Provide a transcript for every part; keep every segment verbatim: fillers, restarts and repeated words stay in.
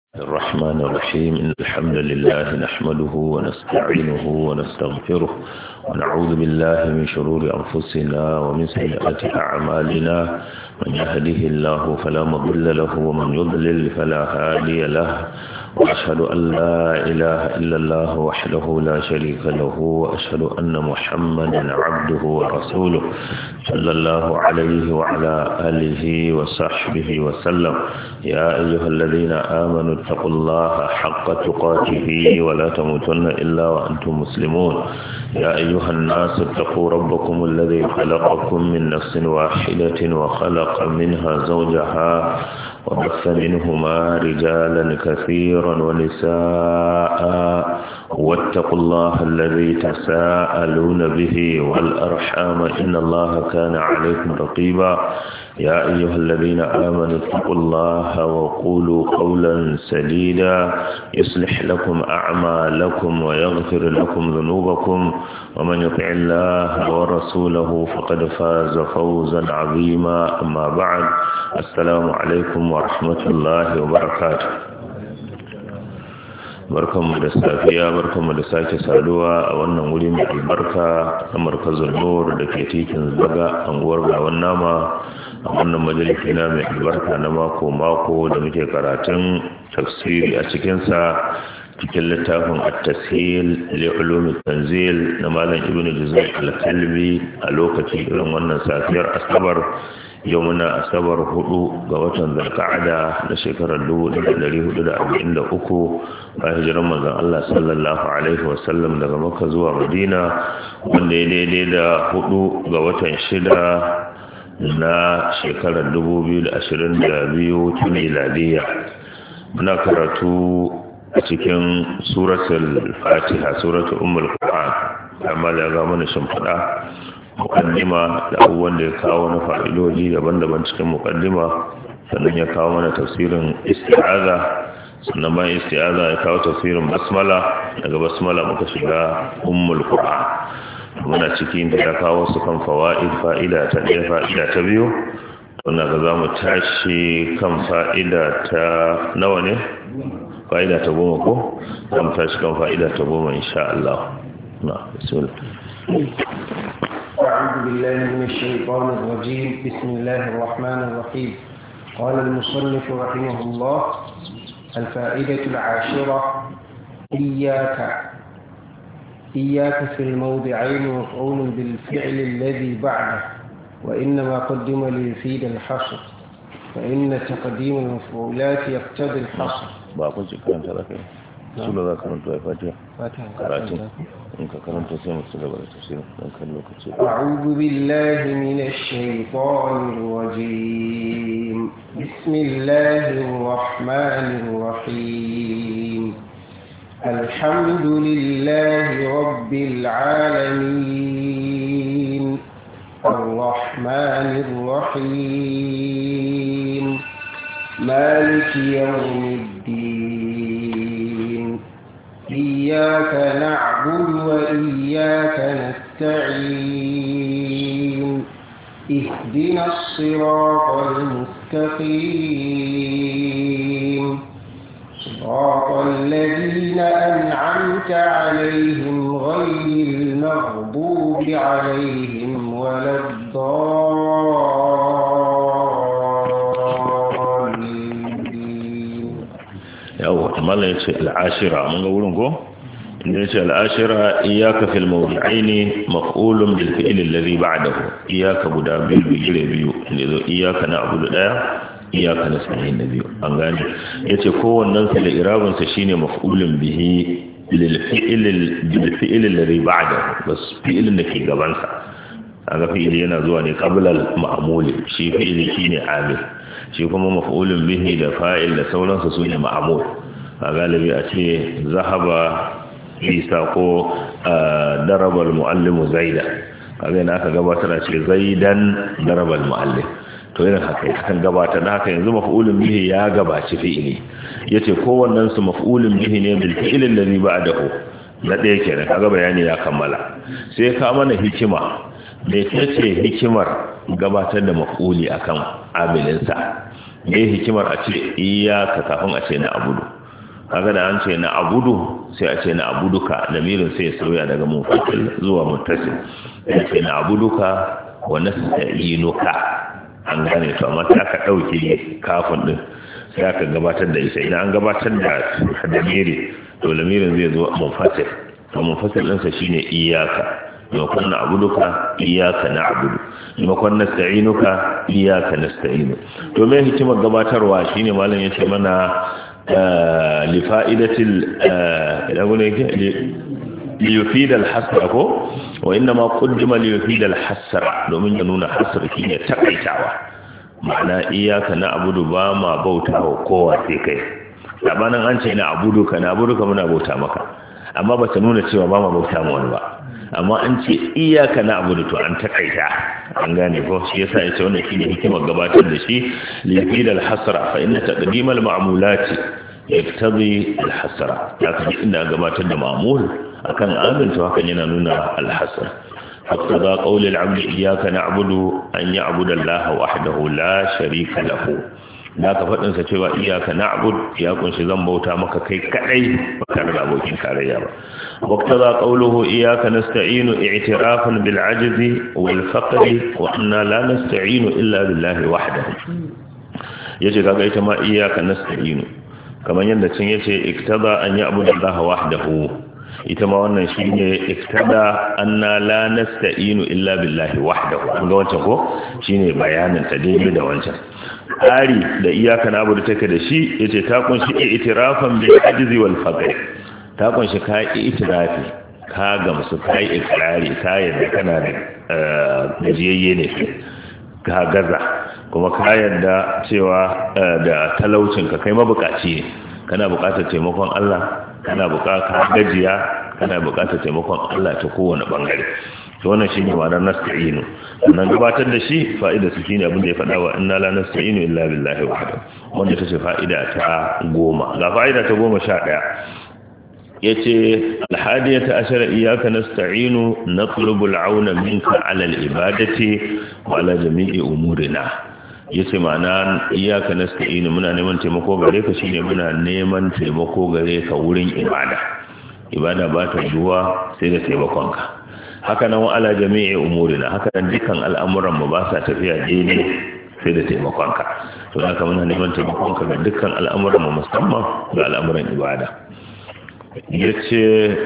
الرحمن الرحيم. إن الحمد لله نحمده ونستعينه ونستغفره ونعوذ بالله من شرور أنفسنا ومن سيئات أعمالنا. من يهده الله فلا مضل له ومن يضلل فلا هادي له، وأشهد أن لا إله إلا الله وحده لا شريك له، وأشهد أن محمدا عبده ورسوله صلى الله عليه وعلى آله وصحبه وسلم. يا أيها الذين آمنوا اتقوا الله حق تقاته ولا تموتن إلا وأنتم مسلمون. يا أيها الناس اتقوا ربكم الذي خلقكم من نفس واحدة وخلق منها زوجها وبث منهما رجالا كثيرا ونساء، واتقوا الله الذي تساءلون به والأرحام إن الله كان عليكم رقيبا. يا أيها الذين آمنوا اتقوا الله وقولوا قولا سديدا يصلح لكم أعمالكم ويغفر لكم ذنوبكم، ومن يطع الله ورسوله فقد فاز فوزا عظيما. أما بعد، السلام عليكم ورحمة الله وبركاته. barkanmu da safiya, barkanmu da sake saduwa a wannan wuri mai albarka a markazin nur da ke titin zaga anguwar gawan nama, a wannan majalisi na mai albarka na mako mako da muke karatun tafsiri a cikinsa cikin littafin at-tashil li ulum at-tanzil na malam ibnu juzay al-kalbi a lokacin irin wannan safiyar asabar. Yau muna asabar hudu ga watan Zulqa'ada na shekarar dubu ɗaya da ɗari hudu da arba'in da uku bayan hijirar manzon Allah sallallahu alaihi wasallam daga Makka zuwa Madina, wanda ya daidai da hudu ga watan shida na shekarar dubu biyu da ashirin da biyu ta miladiyya. Muna karatu a cikin suratul Fatiha, suratul Ummul Qur'an, amma da ga mana shimfiɗa mukaddima da abubuwan da ya kawo na fa'idoji daban-daban cikin mukaddima, sannan ya kawo mana tafsirin isti'aza, sannan bayan isti'aza ya kawo tafsirin basmala, daga basmala muka shiga ummul qur'an. Muna cikin da ya kawo su kan fawaid, fa'ida ta ɗaya, fa'ida ta biyu. Wannan ga zamu tashi kan fa'ida ta nawa ne? Fa'ida ta goma ko? Zamu tashi kan fa'ida ta goma insha Allah. Na bismillah. أعوذ بالله من الشيطان الرجيم. بسم الله الرحمن الرحيم. قال المصنف رحمه الله: الفائدة العاشرة: إياك. إياك في الموضعين مفعول بالفعل الذي بعده، وإنما قدم ليفيد الحصر، فإن تقديم المفعولات يقتضي الحصر. باقول شكرا لك. sula za ka karanta ya fatiha karatun in ka karanta sai mu ci gaba da tafsirin dan kan lokaci. A'udhu billahi minash shaitanir rajim. Bismillahir rahmanir rahim. Alhamdulillahi rabbil alamin. Arrahmanir rahim. Maliki yawmiddin. إياك نعبد وإياك نستعين. اهدنا الصراط المستقيم، صراط الذين أنعمت عليهم غير المغضوب عليهم ولا الضالين. yawa mala ya ce al'ashira, mun ga wurin ko inda ya ce al'ashira: iyaka fil mawdi'aini maf'ulun bil fi'li alladhi ba'dahu. Iyaka guda biyu bigire biyu, inda zo iyaka na abudu daya, iyaka na sanayin na biyu. An gane yace kowannen sa da irabun sa shine maf'ulun bihi lil fi'li bil fi'li alladhi ba'dahu, bas fi'lin da ke gaban sa. Aga fi'li yana zuwa ne qabla al ma'mul, shi fi'li shine amil, shi kuma maf'ulun bihi da fa'il da sauransu su ne ma'amul. A galibi a ce zahaba isa ko darabal muallimu zaida, kaga yana aka gabatar a ce zaidan darabal muallim, to irin haka kan gabatar da haka. Yanzu maf'ulun bihi ya gabaci fi'ili, yace kowannen su maf'ulun bihi ne bil fi'il alladhi ba'dahu. Na ɗaya kenan, kaga bayani ya kammala. Sai ka mana hikima, me ce hikimar gabatar da maf'uli akan amilinsa? me hikimar a ce iyaka kafin a ce na abudu? kaga da an ce na abudu sai a ce na abuduka lamirin sai ya sauya daga munfasil zuwa muttasil sai ce na abuduka wa nasta'inuka an gane to amma ta ka dauke kafin din sai aka gabatar da isa idan an gabatar da damiri to lamirin zai zo munfasil to munfasil din sa shine iyyaka maimakon na abuduka iyyaka na abudu maimakon nasta'inuka iyyaka nasta'inu to me hikimar gabatarwa shine malam yace mana li fa'idatil ila gune yake li yufid al hasra ko wa inna ma qaddama li yufid al hasra domin ya nuna hasr shine takaitawa ma'ana iyyaka na abudu ba ma bautawa kowa sai kai sabanan an ce na abuduka na abuduka muna bauta maka amma ba ta nuna cewa ba ma bauta ma wani ba amma an ce iyaka na abu da to an takaita an gane ko shi yasa yace wannan shine hikimar gabatar da shi li yufid al hasra fa inna taqdim al ma'mulati yaktabi al hasra ya kaji inda gabatar da ma'mul akan amin to hakan yana nuna al hasra فاقتضى قول العبد إياك نعبد أن يعبد الله وحده لا شريك له da ka faɗin sa cewa iyaka na'bud ya kunshi zan bauta maka kai kadai ba tare da abokin tarayya ba waqtaza qawluhu iyaka nasta'inu i'tirafan bil ajzi wal faqri wa anna la nasta'inu illa billahi wahdahu yace kaga ita ma iyaka nasta'inu kamar yadda cin yace iktada an ya'budu allaha wahdahu ita ma wannan shine iktada anna la nasta'inu illa billahi wahdahu an ga wancan ko shine bayanin ta daidai da wancan ƙari da iyaka na abu da take da shi ya ce ta kunshi itirafan bil ajzi wal faqr ta kunshi ka itirafi ka gamsu ka yi ikrari ka yadda kana da gajiyayye ne ka gaza kuma ka yadda cewa da talaucin ka kai mabukaci ne kana buƙatar taimakon Allah kana buƙatar gajiya kana buƙatar taimakon Allah ta kowane bangare to wannan shine ma'anar nasta'inu sannan gabatar da shi fa'ida su shine abin da ya faɗa wa inna la nasta'inu illa billahi wahdahu wanda tace fa'ida ta goma ga fa'ida ta goma sha ɗaya yace alhadiyata ashara iyyaka nasta'inu natlubu al'auna minka 'ala al-ibadati wa 'ala jami'i umurina yace ma'ana iyyaka nasta'inu muna neman taimako gare ka shine muna neman taimako gare ka wurin ibada ibada ba ta zuwa sai da taimakonka haka nan wa ala jami'i umurina haka nan dukkan al'amuran mu ba sa tafiya daidai sai da taimakonka to haka muna neman taimakonka ga dukkan al'amuran mu musamman ga al'amuran ibada yace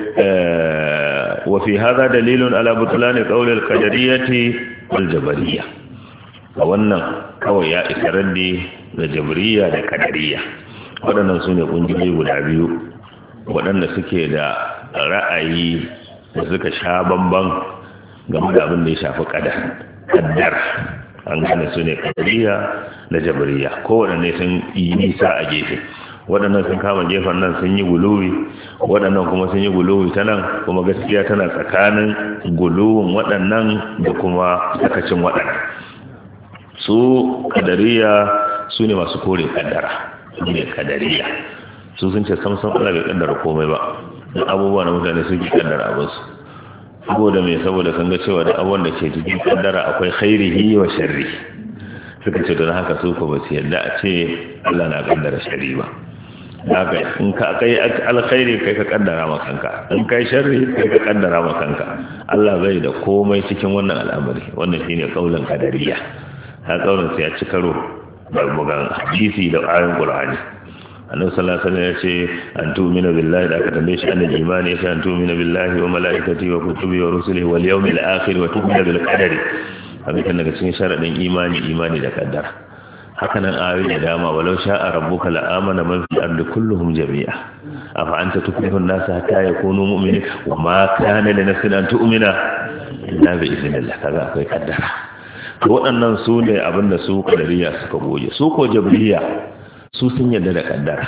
wa fi hadha dalilun ala butlan qawl al-qadariyyah wal jabariyya wannan kawai ya isarandi da jabariyya da qadariyya waɗannan sune kungiyoyi guda biyu waɗanda suke da ra'ayi da suka sha bamban game da abin da ya shafi kaddar an gane su ne kadariya da jabariya kowaɗanne sun yi nisa a gefe waɗannan sun kama gefen nan sun yi guluwi waɗannan kuma sun yi guluwi ta nan kuma gaskiya tana tsakanin guluwin waɗannan da kuma sakacin waɗannan su kadariya su ne masu kore kaddara su ne kadariya su sun ce samson Allah bai kaddara komai ba duk abubuwa na mutane suke kaddara abinsu saboda mai saboda kan ga cewa da abubuwan da ke cikin kaddara akwai khairihi wa sharri suka ce don haka su ko ba su yadda a ce Allah na kaddara sharri ba haka in ka kai alkhairi kai ka kaddara ma kanka in kai sharri kai ka kaddara ma kanka Allah bai da komai cikin wannan al'amari wannan shine kaulin kadariya ha kaulin sai ya ci karo da bugan hadisi da ayoyin Qur'ani annabi sallallahu alaihi wasallam yace an tu'mina billahi da aka tambaye shi annal imani yace an tu'mina billahi wa malaikatihi wa kutubihi wa rusulihi wal yawmil akhir wa tu'mina bil qadari hakan daga cikin sharadin imani imani da kaddara haka nan ayoyi da dama walau sha'a rabbuka la amana man fil ardi kulluhum jami'a afa anta tukrihu an-nasa hatta yakunu mu'minin wa ma kana li nafsin an tu'mina illa bi idhnillah kaga akwai kaddara to waɗannan su ne abinda su kadariya suka goje su ko jabriya su sun yarda da kaddara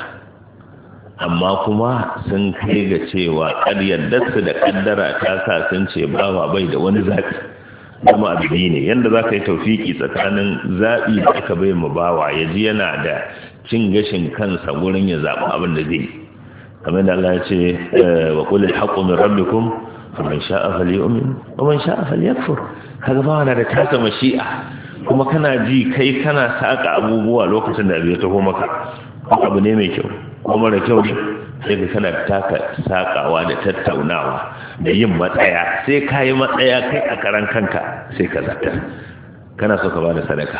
amma kuma sun kai ga cewa ƙaryadarsu da kaddara ta sa sun ce bawa bai da wani zaɓi kuma abu ne yadda za ka yi taufiki tsakanin zaɓi da aka bai mu bawa ya ji yana da cin gashin kansa wurin ya zaɓi abin da zai kamar da Allah ya ce wa qul al-haqqu min rabbikum faman sha'a falyu'min wa man sha'a falyakfur kaga bawa na da tasa mashi'a kuma kana ji kai kana saka abubuwa lokacin da abu ya taho maka abu ne mai kyau ko mara kyau ne sai ka kana taka sakawa da tattaunawa da yin matsaya sai ka yi matsaya kai a karan kanka sai ka zata kana so ka bada sadaka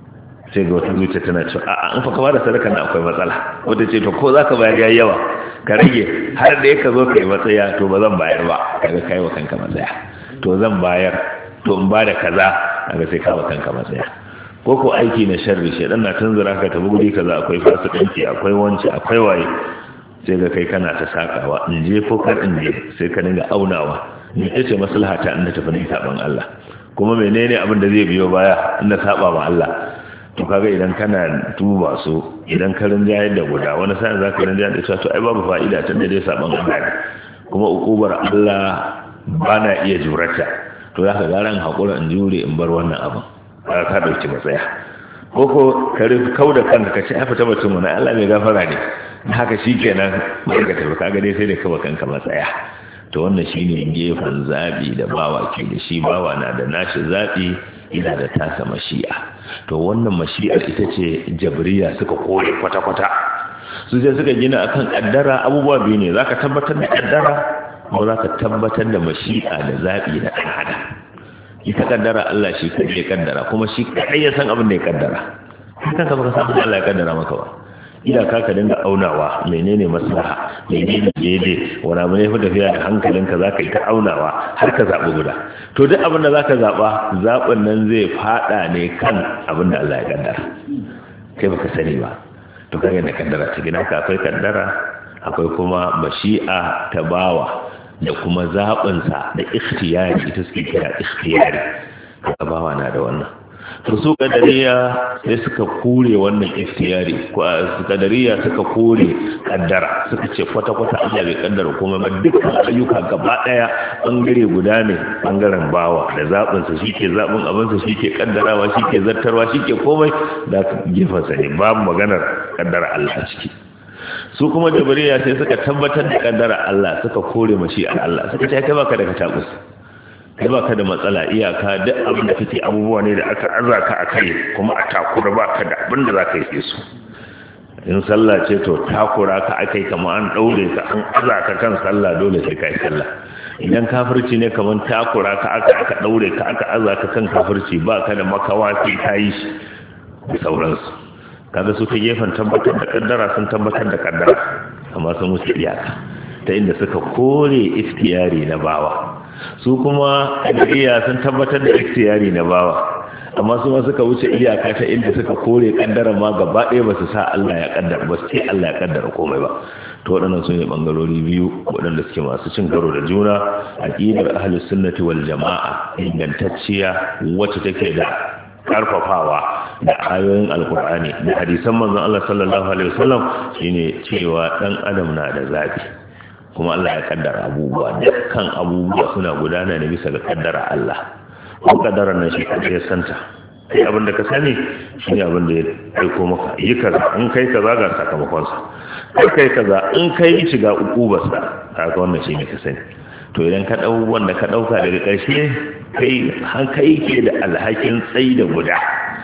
sai ga wata zuciya tana cewa a'a in fa ka bada sadaka na akwai matsala wata ce to ko zaka bayar yayi yawa ka rage har da ka zo kai matsaya to ba zan bayar ba kaga kai wa kanka matsaya to zan bayar to in bada kaza kaga sai ka wa kanka matsaya ko ko aiki na sharri shedan na tunzura ka tabi guri kaza akwai fasikanci akwai wanci akwai waye sai ga kai kana ta sakawa in je ko kar in je sai ka dinga aunawa ni ce maslaha ta inda tafi ni saban Allah kuma menene abin da zai biyo baya inda saba wa Allah to kaga idan kana tuba su idan ka rinja da guda wani sai za ka rinja da cewa to ai babu fa'ida tun da dai saban Allah ne kuma ukubar Allah bana iya jurata to zaka ga ran hakura in jure in bar wannan abin ka dauki matsaya ko ko ka kauda kanka ka ce ai fita batun mun Allah mai gafara ne haka shikenan mai ka tafi kaga dai sai da kawa kanka matsaya to wannan shine gefen zabi da bawa ke da shi bawa na da nashi zabi ina da tasa mashi'a to wannan mashi'ar ita ce jabriya suka kore kwata-kwata su je suka gina akan kaddara abubuwa biyu ne zaka tabbatar da kaddara ko zaka tabbatar da mashi'a da zabi na dan adam ita kaddara Allah shi kai ya kaddara kuma shi kai ya san abin da ya kaddara kanka baka san Allah ya kaddara maka ba ida ka ka dinga aunawa menene maslaha menene daidai wani abu ne fi tafiya da hankalinka za ka yi ta aunawa har ka zaɓi guda to duk abin da za ka zaɓa zaɓin nan zai faɗa ne kan abin da Allah ya kaddara kai baka sani ba to kaga da kaddara ta gina ka akwai kaddara akwai kuma mashi'a ta bawa da kuma zaɓinsa da ikhtiyari ita suke kira ikhtiyari ka bawa na da wannan to su kadariya sai suka kore wannan ikhtiyari ko kadariya suka kore kaddara suka ce kwata-kwata Allah bai kaddara komai ba dukkan ayyuka gaba daya bangare guda ne bangaren bawa da zabin sa shike zabin abin sa shike kaddarawa shike zartarwa shike komai da gefen sa ne babu maganar kaddara Allah a ciki su kuma jabariya sai suka tabbatar da kaddara Allah suka kore mashi Allah suka ce kai baka da katabus kai ba ka da matsala iyaka duk abin da kake abubuwa ne da aka arza ka a kai kuma a takura ba ka da abin da za ka yi su in sallah ce to takura ka aka yi kama an ɗaure ka an arza ka kan sallah dole sai ka yi sallah idan kafirci ne kamar takura ka aka aka ɗaure ka aka arza ka kan kafirci ba ka da makawa sai ka yi shi da sauransu kaga su ta gefen tabbatar da kaddara sun tabbatar da kaddara amma sun wuce iyaka ta inda suka kore ikhtiyari na bawa su kuma iya sun tabbatar da ikhtiyari na bawa amma su ma suka wuce iyaka ta inda suka kore kaddara ma gaba ɗaya ba su sa Allah ya kaddara ba sai Allah ya kaddara komai ba to waɗannan sun yi bangarori biyu waɗanda suke masu cin karo da juna aqidar ahlus sunnati wal jama'a ingantacciya wacce take da karfafawa da ayoyin alkur'ani da hadisan manzon Allah sallallahu alaihi wasallam shine cewa dan adam na da zabi kuma Allah ya kaddara abubuwa dukkan abubuwa suna gudana ne bisa ga kaddara Allah ko kaddara nan shi kaje santa sai abin da ka sani shi ne abin da ya aiko maka yi kaza in kai kaza ga sakamakon sa kai kai kaza in kai shiga ukubar sa kaga wannan shi ne ka sani to idan ka dau wanda ka dauka daga ƙarshe kai han kai ke da alhakin tsayi da guda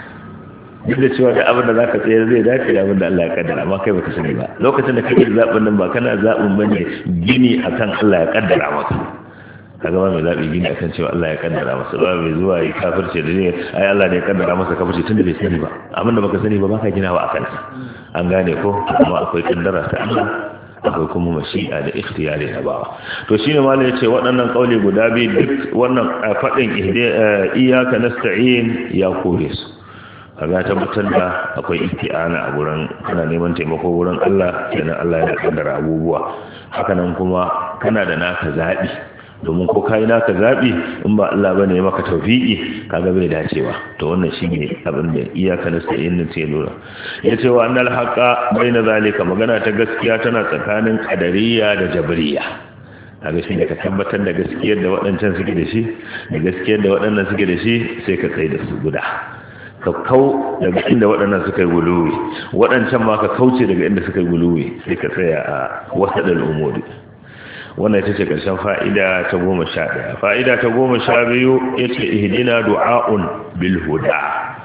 duk da cewa da abin da za ka tsayar zai dace da abin da Allah ya kaddara amma kai baka sani ba lokacin da kake zaɓin nan ba kana zaɓin bane gini akan Allah ya kaddara maka kaga ba mai zaɓi gini akan cewa Allah ya kaddara masa ba mai zuwa yi kafirce da ne ai Allah ne ya kaddara masa kafirce tunda bai sani ba abin da baka sani ba baka ginawa akan sa an gane ko amma akwai kaddara ta Allah akwai kuma mashi'a da ikhtiyari na bawa to shine malai yace waɗannan kauli guda biyu duk wannan fadin iyyaka nasta'in ya kore su kaga tabbatar da akwai isti'ana a gurin kana neman taimako gurin Allah kenan Allah ya kaddara abubuwa haka nan kuma kana da naka zabi domin ko kai naka zabi in ba Allah bane ya maka tawfiki kaga bai dacewa to wannan shine abin da iyaka nasta'in ne ce lura yace wa annal haqa baina zalika magana ta gaskiya tana tsakanin qadariyya da jabriyya kaga shi ne ka tabbatar da gaskiyar da waɗancan suke da shi da gaskiyar da waɗannan suke da shi sai ka kai da su guda ka kau daga inda waɗannan suka yi guluwi waɗancan ma ka kauce daga inda suka yi guluwi sai ka tsaya a wasaɗin umuri wannan ita ce ƙarshen fa'ida ta goma sha ɗaya fa'ida ta goma sha biyu ya ce ihidina du'a'un bil huda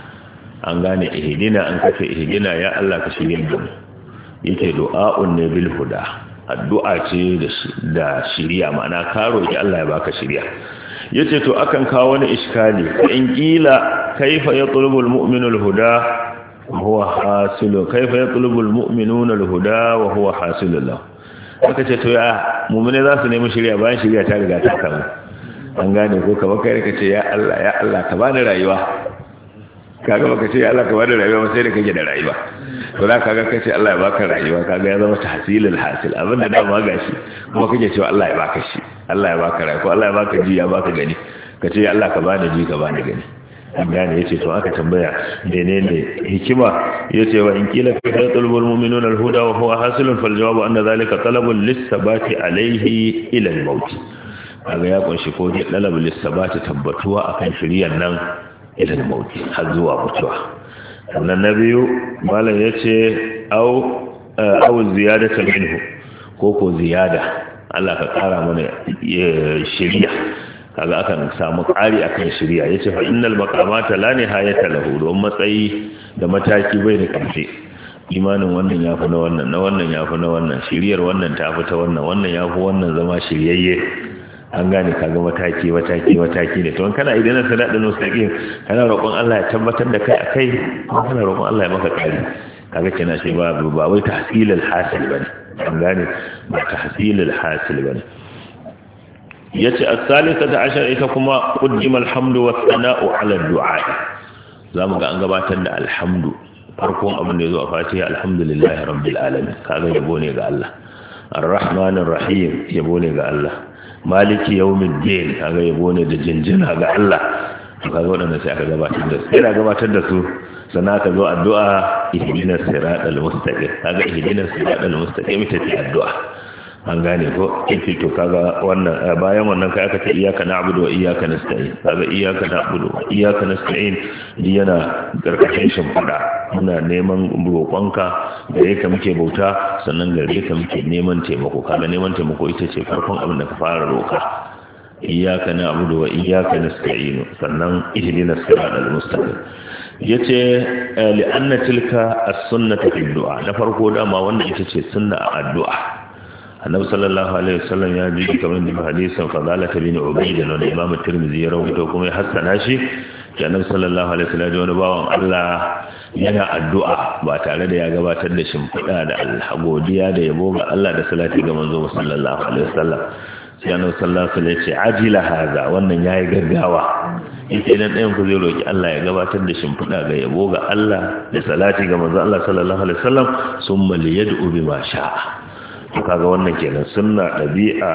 an gane ihidina an kace ihidina ya Allah ka shirye da mu yake du'a'un ne bil huda addu'a ce da shiriya, ma'ana ka roki Allah ya baka shiriya. yace to akan kawo wani iskali in kila kaifa yatlubul mu'minu al-huda wa huwa hasilu kaifa yatlubul mu'minuna al-huda wa huwa hasilu lahu. aka ce to ya mu'mine za su nemi shiriya bayan shiriya ta riga ta kamu. an gane ko kamar kai ka ce ya Allah ya Allah ka bani rayuwa, kaga baka ce ya Allah ka bani rayuwa sai da kake da rayuwa. to da kaga kace Allah ya baka rayuwa, kaga ya zama tahsilul hasil, abinda da ma gashi kuma kake cewa Allah ya baka shi, Allah ya baka rayuwa, Allah ya baka ji ya baka gani, kace ya Allah ka bani ji ka bani gani. an gane yace to aka tambaya menene hikima, yace wa in kila fi talabul mu'minuna al-huda wa huwa hasilun fal jawabu anna dhalika talabul lis-sabati alayhi ila al-maut. kaga ya kunshi ko da talabul lis-sabati tabbatuwa akan shiriyar nan ila al-maut har zuwa mutuwa. sannan na biyu malam ya ce au ziyadatan minhu ko ko ziyada, Allah ka kara mana shiriya, kaga akan samu ƙari akan shiriya. yace fa innal maqamata la nihayata lahu, don matsayi da mataki bai da ƙarshe. imanin wannan yafi na wannan, na wannan yafi na wannan, shiriyar wannan ta fi ta wannan, wannan yafi wannan zama shiryayye. an gane kaga mataki mataki mataki ne. to kana idan na sada da nusaqin kana roƙon Allah ya tabbatar da kai akai, kana roƙon Allah ya maka kari. kaga kina shi ba ba wai tahsilul hasil bane, an gane ba tahsilul hasil bane. yace as-salisata ashar ita kuma qaddima alhamdu was sana'u ala ad-du'a. zamu ga an gabatar da alhamdu farkon abin da yazo a Fatiha, alhamdulillahi rabbil alamin, kaga yabo ne ga Allah. ar-rahmanir rahim yabo ne ga Allah. maliki yawmiddin kaga yabo ne da jinjina ga Allah. kaga wannan sai aka gabatar da su sai aka gabatar da su sannan aka zo addu'a ihdinas siratal mustaqim. kaga ihdinas siratal mustaqim ita ce addu'a, an gane ko kifi. to kaga wannan bayan wannan kai aka ce iyyaka na'budu wa iyyaka nasta'in. kaga iyyaka na'budu wa iyyaka nasta'in yana karkashin shimfiɗa, muna neman roƙonka da yake muke bauta, sannan gare ka muke neman taimako. kaga neman taimako ita ce farkon abin da ka fara roƙa. iyyaka na'budu wa iyyaka nasta'in, sannan ihdinas siratal mustaqim. yace li anna tilka as-sunnatu fi du'a, na farko dama wanda ita ce sunna a addu'a. annabi sallallahu alaihi wasallam ya ji kamar da hadisin fadala bin ubayd da Imam Tirmidhi ya rawaito kuma ya hassana shi. annabi sallallahu alaihi wasallam ya wani bawan Allah yana addu'a ba tare da ya gabatar da shimfiɗa da alhagodiya da yabo ga Allah da salati ga manzo sallallahu alaihi wasallam. sai annabi sallallahu alaihi wasallam ya ce ajila haza, wannan yayi gaggawa. yace dan ɗayan ku zai roki Allah ya gabatar da shimfiɗa ga yabo ga Allah da salati ga manzo Allah sallallahu alaihi wasallam, summa liyad'u bima sha'a. kaga wannan kenan sunna dabi'a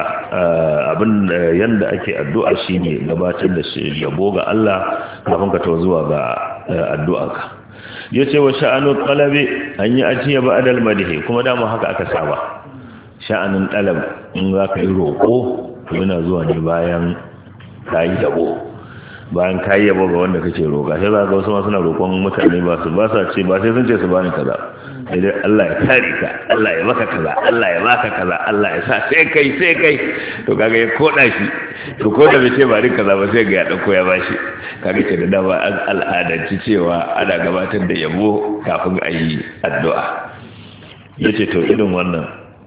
abin yanda ake addu'a shine gabatar da yabo ga Allah kafin ka tawo zuwa ga addu'arka. yace wa sha'anu talabi an yi ajiya ba'dal madhi, kuma dama haka aka saba. sha'anin talab in zaka yi roko yana zuwa ne bayan kai yabo, bayan kai yabo ga wanda kake roka. sai zaka ga wasu ma suna roƙon mutane ba su ba sa ce ba sai sun ce su bani kaza, idan Allah ya kare ka, Allah ya maka kaza, Allah ya baka kaza, Allah ya sa sai kai sai kai. to kaga ya koda shi, to ko da bai ce bari kaza ba sai ga ya dauko ya bashi. kaga ce da dama an al'adanci cewa ana gabatar da yabo kafin a yi addu'a. yace to irin wannan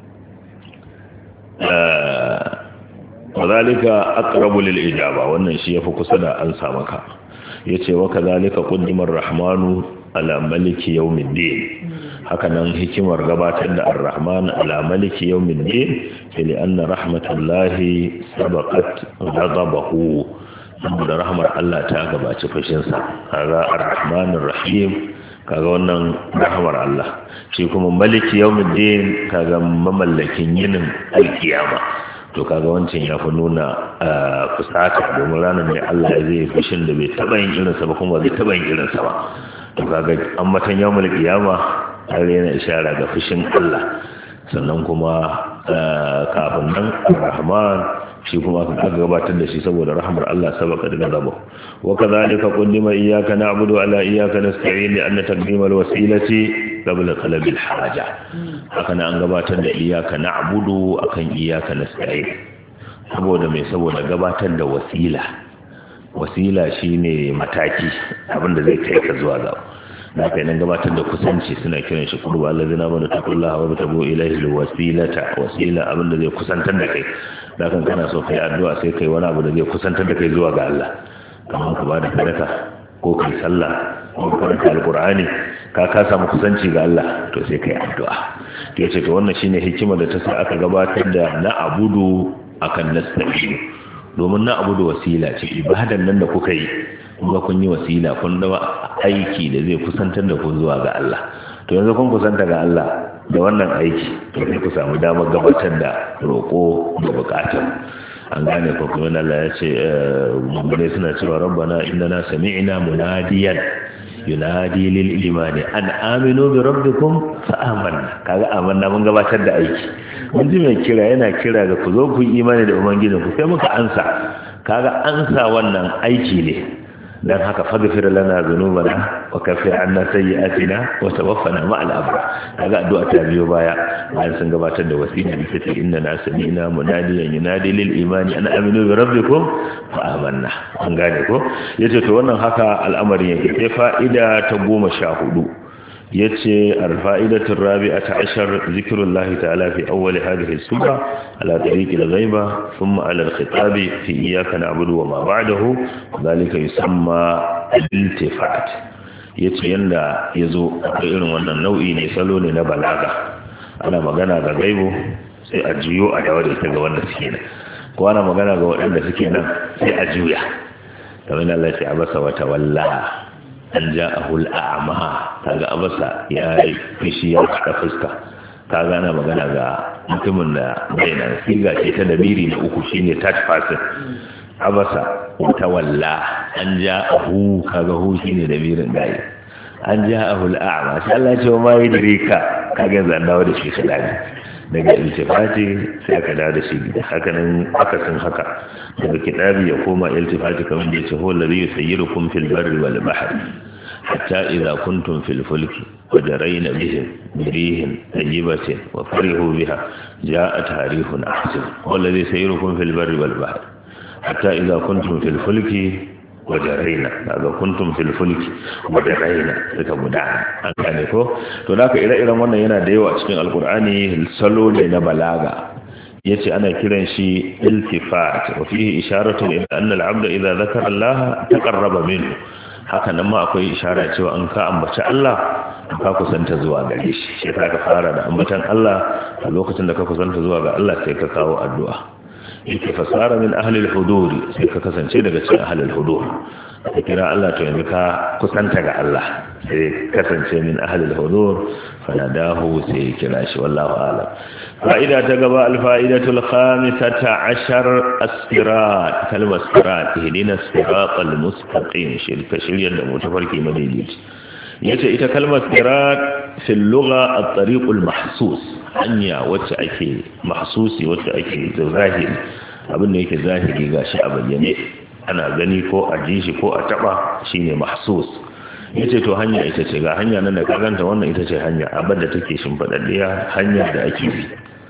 wadhalika aqrabu lil ijaba, wannan shi yafi kusa da an sa maka. yace wa kadhalika qaddima ar-rahmanu ala maliki yawmiddin, hakanan hikimar gabatar da ar-rahman ala maliki yawmiddin li anna rahmatullahi sabaqat ghadabahu, saboda rahmar Allah ta gabaci fushin sa. kaga ar-rahmanir rahim, kaga wannan rahmar Allah. shi kuma maliki yawmiddin, kaga mamallakin yinin alkiyama. to kaga wancan ya fi nuna fusata, domin ranar ne Allah zai fushin da bai taba yin irinsa ba kuma bai taba yin irinsa ba. to kaga an matan yawmul qiyama har yana ishara ga fushin Allah. sannan kuma kafin nan Rahman shi kuma aka gabatar da shi saboda rahmar Allah sabaka da gaba. wa kadhalika qundima iyyaka na'budu ala iyyaka nasta'in li anna taqdim al-wasilati qabla talab al-haja. haka nan an gabatar da iyyaka na'budu akan iyyaka nasta'in saboda mai saboda gabatar da wasila. wasila shine mataki, abinda zai kai ka zuwa ga da kai nan gabatar da kusanci suna kiran shi qurba allazina amanu taqullaha wa tabu ilayhi alwasilata wasila abinda zai kusantar da kai da kan kana so kai addu'a sai kai wani abu da zai kusantar da kai zuwa ga Allah kamar ka bada sadaka ko kai sallah ko karanta alqur'ani ka ka samu kusanci ga Allah to sai kai addu'a to yace to wannan shine hikima da ta sa aka gabatar da na abudu akan nasta'in domin na abudu wasila ce ibadan nan da kuka yi kuma kun yi wasila kun dawa aiki da zai kusantar da ku zuwa ga Allah to yanzu kun kusanta ga Allah da wannan aiki to sai ku samu damar gabatar da roƙo da buƙatar an gane ko kuma Allah ya ce mummune suna cewa rabbana innana sami'na munadiyan yunadi lil imani an aminu bi rabbikum fa amanna kaga amanna mun gabatar da aiki mun ji mai kira yana kira ga ku zo ku yi imani da ubangijinku sai muka ansa kaga ansa wannan aiki ne dan haka faghfir lana dhunubana wa kaffir anna sayyi'atina wa tawaffana ma'al abrar kaga addu'a ta biyo baya bayan sun gabatar da wasila bi fitr inna sami'na munadiyan yunadi lil imani an aminu bi rabbikum fa amanna an gane ko yace to wannan haka al'amarin yake sai fa'ida ta goma sha hudu yace al-fa'idatu ar-rabi'atu ashar zikrullahi ta'ala fi awwal hadhihi as-sura ala tariqi al-ghaiba thumma ala al-khitab fi iyyaka na'budu wa ma ba'dahu dhalika yusamma al-iltifat yace yanda yazo akwai irin wannan nau'i ne salo ne na balaga ana magana ga gaibo sai a juyo a dawo da ita ga wanda suke nan ko ana magana ga waɗanda suke nan sai a juya kamar Allah ya ce abasa wa tawalla an ja'ahu al'ama kaga abasa ya yi fishi ya kada fuska kaga ana magana ga mutumin da bai nan siga ce ta dabiri na uku shine third person abasa wata walla an ja'ahu kaga hu shine dabirin gai an ja'ahu al'ama sai Allah ya ce ma yidrika kaga yanzu an dawo da shi kadai daga iltifati sai aka dawo da shi gida haka nan akasin haka daga kitabi ya koma iltifati kamar da yace huwa alladhi yusayyirukum fil barri wal bahri hatta idha kuntum fil fulki wajarayna bihim birihin tayyibatin wa farihu biha ja'at harihun ahsan huwa alladhi yusayyirukum fil barri wal bahri hatta idha kuntum fil fulki wajarayna daga kuntum fil fulki wajarayna suka gudana an gane ko to da ka ire-iren wannan yana da yawa cikin alqur'ani salo ne na balaga yace ana kiran shi iltifat wa fihi isharatu ila anna al-'abda idha dhakara Allah taqarraba minhu haka nan ma akwai ishara cewa an ka ambaci Allah ka kusanta zuwa gare shi sai ka fara da ambatan Allah a lokacin da ka kusanta zuwa ga Allah sai ka kawo addu'a yake fasara min ahli al-hudud sai ka kasance daga cikin ahli al-hudud ka kira Allah to yanzu ka kusanta ga Allah sai kasance min ahli al-hudud fanadahu sai kira shi wallahu a'lam fa'ida ta gaba al-fa'idatul khamisata ashar as-sirat kalmar sirat ihdina as-siratal mustaqim shirka shiryar da mu tafarki madaidaici yace ita kalmar sirat fil lugha at-tariqul mahsus hanya wacce ake mahsusi wacce ake zahiri abin da yake zahiri gashi a bayyane ana gani ko a ji shi ko a taba shine mahsus yace to hanya ita ce ga hanya nan da ka ganta wannan ita ce hanya abin da take shimfadaddiya hanya da ake bi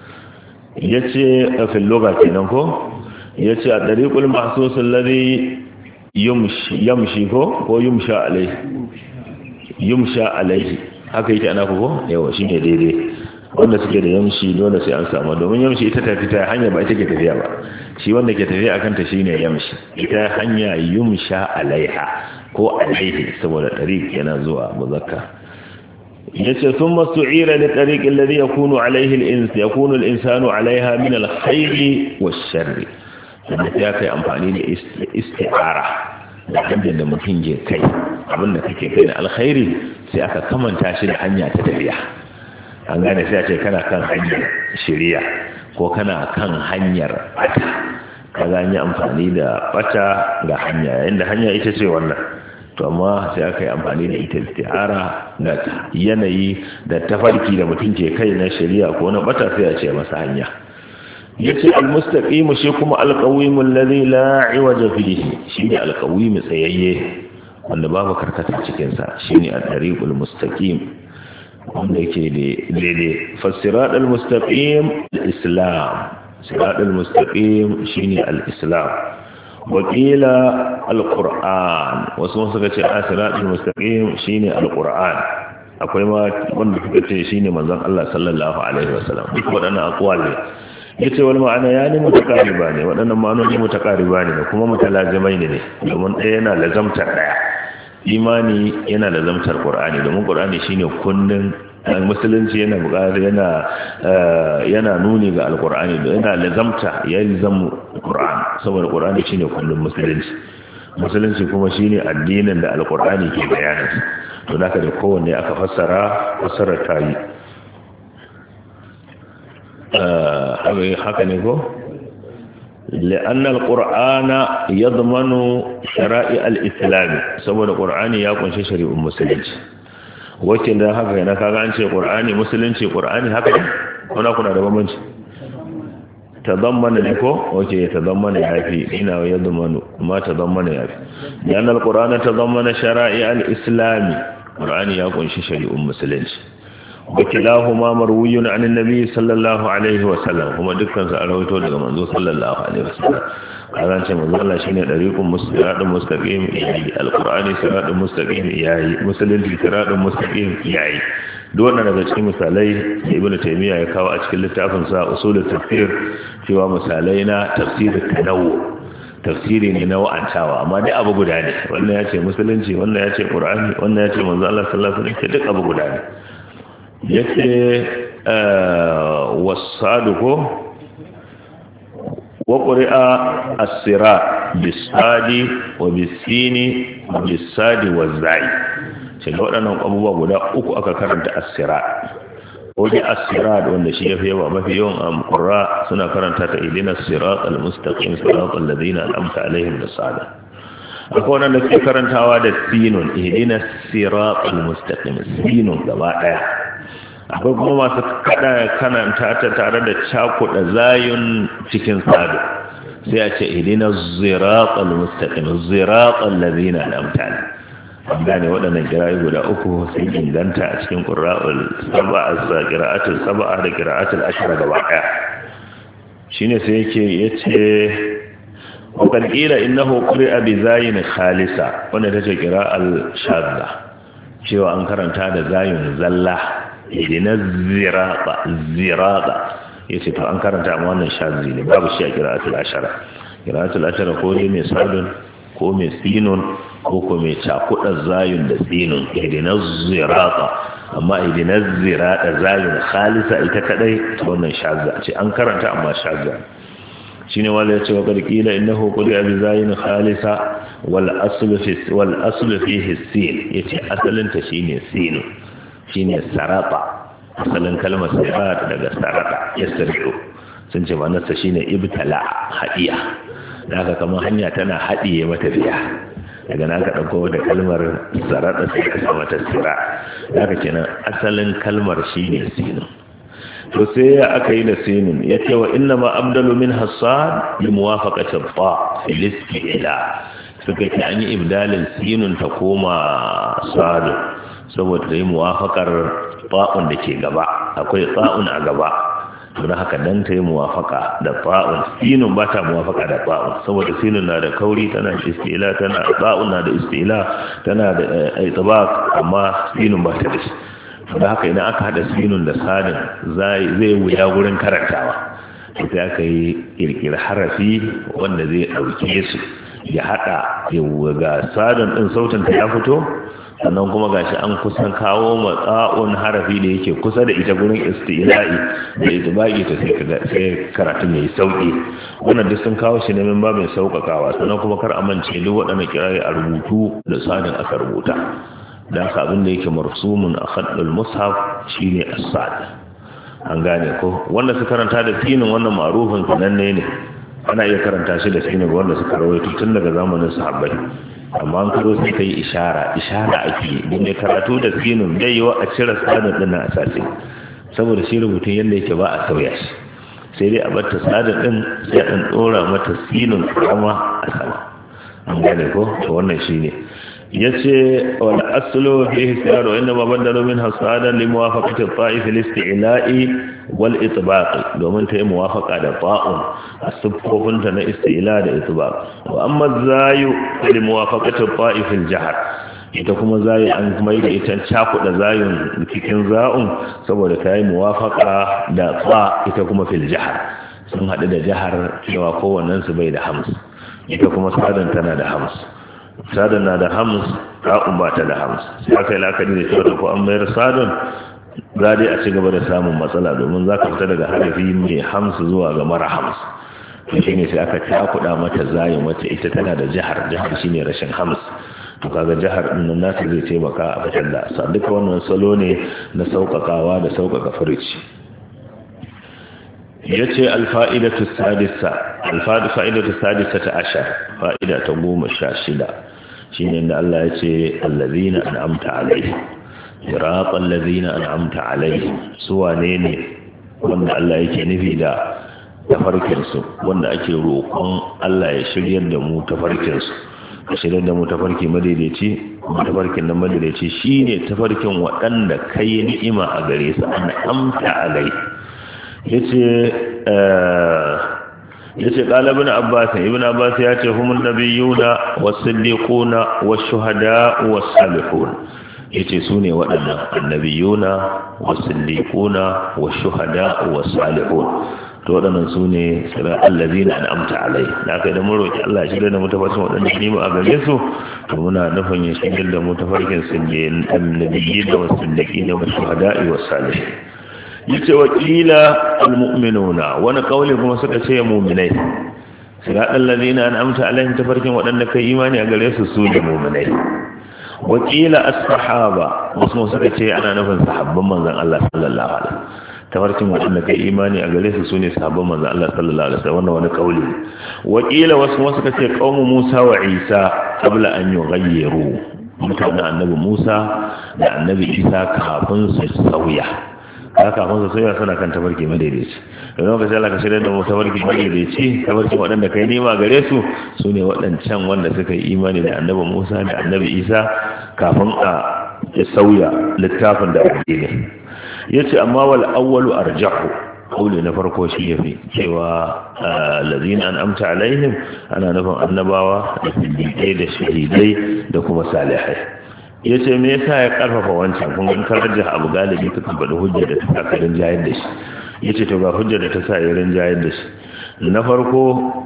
yace a fil lugha kenan ko yace at-tariqul mahsus alladhi yumshi yamshi ko ko yumsha alaihi yumsha alaihi haka yake ana ko yawa shine daidai wanda suke da yamshi dole sai an samu domin yamshi ita tafi ta hanya ba ita ke tafiya ba shi wanda ke tafiya akan ta shine yamshi ita hanya yumsha alaiha ko alaihi saboda tariq yana zuwa muzakka yace thumma su'ira li tariq alladhi yakunu alaihi al-ins yakunu al-insanu alaiha min al-khayr wash-sharr sai ya kai amfani da isti'ara da hanyar da mutum ke kai abinda kake kai na alkhairi sai aka kamanta shi da hanya ta tafiya an gane sai a ce kana kan hanyar shiriya ko kana kan hanyar bata ka gani amfani da bata ga hanya yayin da hanya ita ce wannan to amma sai aka yi amfani da ita isti'ara da yanayi da tafarki da mutum ke kai na shiriya ko na bata sai a ce masa hanya yace al-mustaqim shi kuma al-qawim alladhi la iwaja fihi shi ne al-qawim tsayayye wanda babu karkata cikin sa shine at-tariqul mustaqim wanda yake daidai fasirat al-mustaqim al-islam sirat al-mustaqim shine al-islam wakila alquran wasu suka ce as-siratul mustaqim shine alquran akwai ma wanda suka ce shine manzon Allah sallallahu alaihi wasallam duk wadannan aqwal ne yace wal ma'ana yani mutakariba ne wadannan ma'anoni mutakariba ne kuma mutalazimai ne domin ɗaya yana lazamtar ɗaya imani yana lazamtar qur'ani domin qur'ani shine kunnin musulunci yana buƙatar yana yana nuni ga alqur'ani da yana lazamta ya lazamu qur'an saboda qur'ani shine kullum musulunci musulunci kuma shine addinin da alqur'ani ke bayani to haka da kowanne aka fassara fassara tayi eh haka ne ko لأن القرآن يضمن شرائع الإسلام سبب القرآن يكون شريع المسلمين wacce da haka yana kaga an ce qur'ani musulunci qur'ani haka ne kuna kuna da bambanci tadammana ne ko wace ya tadammana yafi ina ya yadmanu ma tadammana yafi dan alqur'ana tadammana shara'i al-islam qur'ani ya kunshi shari'un musulunci wakilahuma marwiyun an annabi sallallahu alaihi wa sallam kuma dukkan su rawaito daga manzo sallallahu alaihi wa sallam kazan ce manzo Allah shine dariqun mustaqim mustaqim yayi alqur'ani siratun mustaqim yayi musulunci siratun mustaqim yayi duk wannan daga cikin misalai da ibnu taymiya ya kawo a cikin littafin sa usulut tafsir cewa misalai na tafsirin tanawu tafsiri ne na wa'antawa amma duk abu guda ne wannan ya ce musulunci wannan ya ce qur'ani wannan ya ce manzo Allah sallallahu alaihi wasallam duk abu guda ne yace wasaduko وقرئ الصراط بالصاد وبالسين وبالصاد والزاي sai waɗannan abubuwa guda uku aka karanta as-sirat ko dai as-sirat wanda shi yafi yawa mafi yawan amqura suna karanta ta idina as-sirat al-mustaqim sirat alladhina an'amta alaihim bis-sada akwai wanda suke karantawa da sinun idina as-sirat al-mustaqim sinun gaba daya akwai kuma masu kada kananta ta tare da cakuɗa zayun cikin sadu sai a ce idina ziraƙal mustaqim ziraƙal ladina lamtana an gane waɗannan kirayi guda uku sun inganta a cikin qurra'ul sab'a qira'atul sab'a da qira'atul ashra gaba ɗaya shine sai yake yace wa qad qila innahu quri'a bi zayin khalisa wanda tace qira'al shadda cewa an karanta da zayun zalla idina ziraqa ziraqa yace to an karanta amma wannan shazi ne babu shi a qira'atul ashara qira'atul ashara ko ne mai sadun ko mai sinun ko ko mai cakuɗa zayun da sinun idina ziraqa amma idina ziraqa zayun khalisa ita kadai to wannan shaza ce an karanta amma shaza shine wala yace wa qila innahu quri'a bi zayin khalisa wal aslu fi wal aslu fihi sin yace asalin ta shine sinun shine sarata asalin kalmar sirat daga sarata yasri'u sun ce ma'anarsa shine ibtala hadiya daga kamar hanya tana hadiye mata biya daga nan ka dauko da kalmar sarata sai ka sa mata sira daga kenan asalin kalmar shine sinu to sai aka yi da sinun yace wa inna ma abdalu min hasad bi muwafaqati ta fil istila suka ce an yi ibdalin sinun ta koma sadu saboda yi muwafakar ta'un da ke gaba akwai ta'un a gaba don haka dan ta yi muwafaka da ta'un sinun ba ta muwafaka da ta'un saboda sinun na da kauri tana da istila tana ta'un na da istila tana da itibaq amma sinun ba ta da shi don haka idan aka hada sinun da sadin zai zai wuya gurin karantawa sai aka yi kirkir harafi wanda zai dauke su ya hada ga sadin din sautin ta ya fito sannan kuma gashi an kusan kawo matsa'un harafi da yake kusa da ita gurin istila'i da itibaqi ta sai kaga sai karatun yayi sauki wannan duk sun kawo shi ne min babin saukakawa sannan kuma kar amince duk waɗannan kirayi a rubutu da sadin aka rubuta dan ka abin da yake marsumun a khaddul mushaf shine as-sad an gane ko wanda su karanta da sinin wannan ma'rufin sananne ne ana iya karanta shi da sinin wanda suka rawaito tun daga zamanin sahabbai amma an karo sai ka yi ishara ishara ake don ya karatu da sinun dai yiwa a cire sadin ɗin a sassi saboda shi rubutun yadda yake ba a sauya shi sai dai a bata sadin ɗin sai an ɗora mata sinun kama a sama an gane ko to wannan shine yace wal aslu fi ihsar wa inma badalu min hasadan li muwafaqati at-ta'if al-isti'la'i wal itbaq domin ta yi muwafaqa da ta'un asfofin ta na isti'la da itbaq wa amma zayu li muwafaqati at-ta'if al-jahr ita kuma zayu an kuma yi da ita cakuda zayun cikin za'un saboda ta yi muwafaqa da ta ita kuma fil jahr sun hadu da jahar cewa kowannen su bai da hams ita kuma sadan tana da hams sadan na da hams ra'un ba ta da hams sai aka yi la'akari da cewa ko an mayar sadan za dai a ci gaba da samun matsala domin za ka fita daga harafi mai hams zuwa ga mara hams to shi ne sai aka cakuɗa mata zayin wacce ita tana da jihar jihar shine rashin hams to kaga jihar din nan nasu zai taimaka a fitar da sa duka wannan salo ne na sauƙaƙawa da sauƙaƙa furici yace alfa'idatu sadisa alfa'idatu sadisa ta ashar fa'ida ta goma sha shida shine da Allah yace allazina an'amta alaihim siratal ladzina an'amta alaihim su wane ne wanda Allah yake nufi da tafarkin su wanda ake roƙon Allah ya shiryar da mu tafarkin su ka shiryar da mu tafarki madaidaici tafarkin nan madaidaici shine tafarkin waɗanda kai ni'ima a gare su an'amta alaihim yace yace qala ibn abbas ibn abbas yace humun nabiyuna was-siddiquna wash-shuhada was-salihun yace sune waɗannan annabiyuna was-siddiquna wash-shuhada was-salihun to waɗannan sune sira allazina an'amta alai da kai da mu roki Allah shi da mu tafarkin waɗannan ne mu a gare su to muna nufin ya shigar da mu tafarkin sunne annabiyina was-siddiqina wash-shuhada was-salihin yace wakila almu'minuna wani kauli kuma suka ce mu'minai sira allazina an'amta alaihim tafarkin wadanda kai imani a gare su su ne mu'minai wakila as-sahaba wasu suka ce ana nufin sahabban manzon Allah sallallahu alaihi wasallam tafarkin wadanda kai imani a gare su su ne sahabban manzon Allah sallallahu alaihi wasallam wannan wani kauli wakila wasu suka ce qaumu Musa wa Isa qabla an yughayyiru mutanen annabi Musa da annabi Isa kafin su sauya haka kafin su sai suna kan tafarki madaidaici idan ka sai Allah ka shirya da mu tafarki madaidaici tafarki waɗanda kai nema gare su su ne waɗancan wanda suka yi imani da annabi Musa da annabi Isa kafin a ya sauya littafin da ake ne yace amma wal awwalu arjahu kauli na farko shi yafi cewa lazina an'amta alaihim ana nufin annabawa da siddiqai da shahidai da kuma salihai ya ce me yasa ya karfafa wancan kun ga karajin abu galibi ta tabbata hujjar da ta sa karin jayar da shi ya ce to ga hujjar da ta sa irin jayar da shi na farko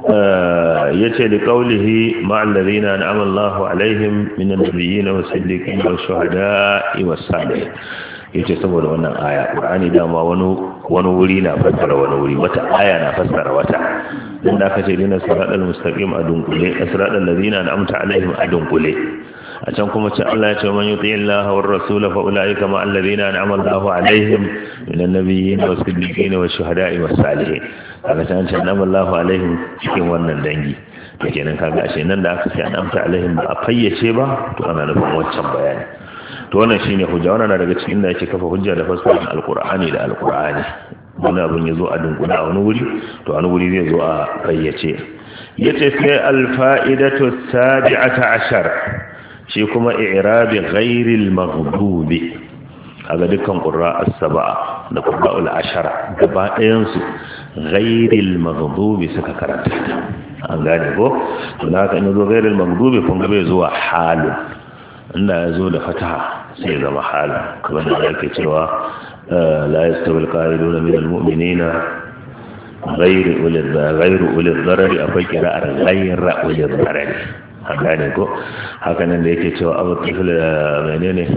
ya ce da kaulihi ma'allazina an'ama Allahu alaihim minan nabiyyin wa siddiqin wa shuhada'i was salihin ya ce saboda wannan aya Qur'ani dama wani wani wuri na fassara wani wuri wata aya na fassara wata dan da aka ce dina siratal mustaqim a dunkule siratal ladzina an'amta alaihim a dunkule a can kuma ce Allah ya ce man yuti Allah wa rasul fa ulaika ma alladhina an'ama Allahu alaihim minan nabiyyin was siddiqin was shuhada'i was salihin kaga can ce an'ama Allahu alaihim cikin wannan dangi to kenan kaga ashe nan da aka ce an'amta alaihim ba a fayyace ba to ana nufin wancan bayani to wannan shine hujja wannan na daga cikin da yake kafa hujja da fassarar alqur'ani da alqur'ani wani abin ya zo a dunkuna a wani wuri to a wani wuri zai zo a fayyace yace sai alfa'idatu sadi'ata ashar shi kuma i'rabi ghairil maghdubi aga dukkan qurra as-sab'a da qurra'ul ashara gaba ɗayan su ghairil maghdubi suka karanta an gane ko to da haka in zo ghairil maghdubi kun ga bai zuwa halu inda ya zo da fataha sai ya zama halu kamar da yake cewa la yastawi al-qa'iduna min al-mu'minina ghairu ulil ghairu ulil darari akwai qira'ar ghayra ulil darari an gane ko haka nan da yake cewa abu tafil menene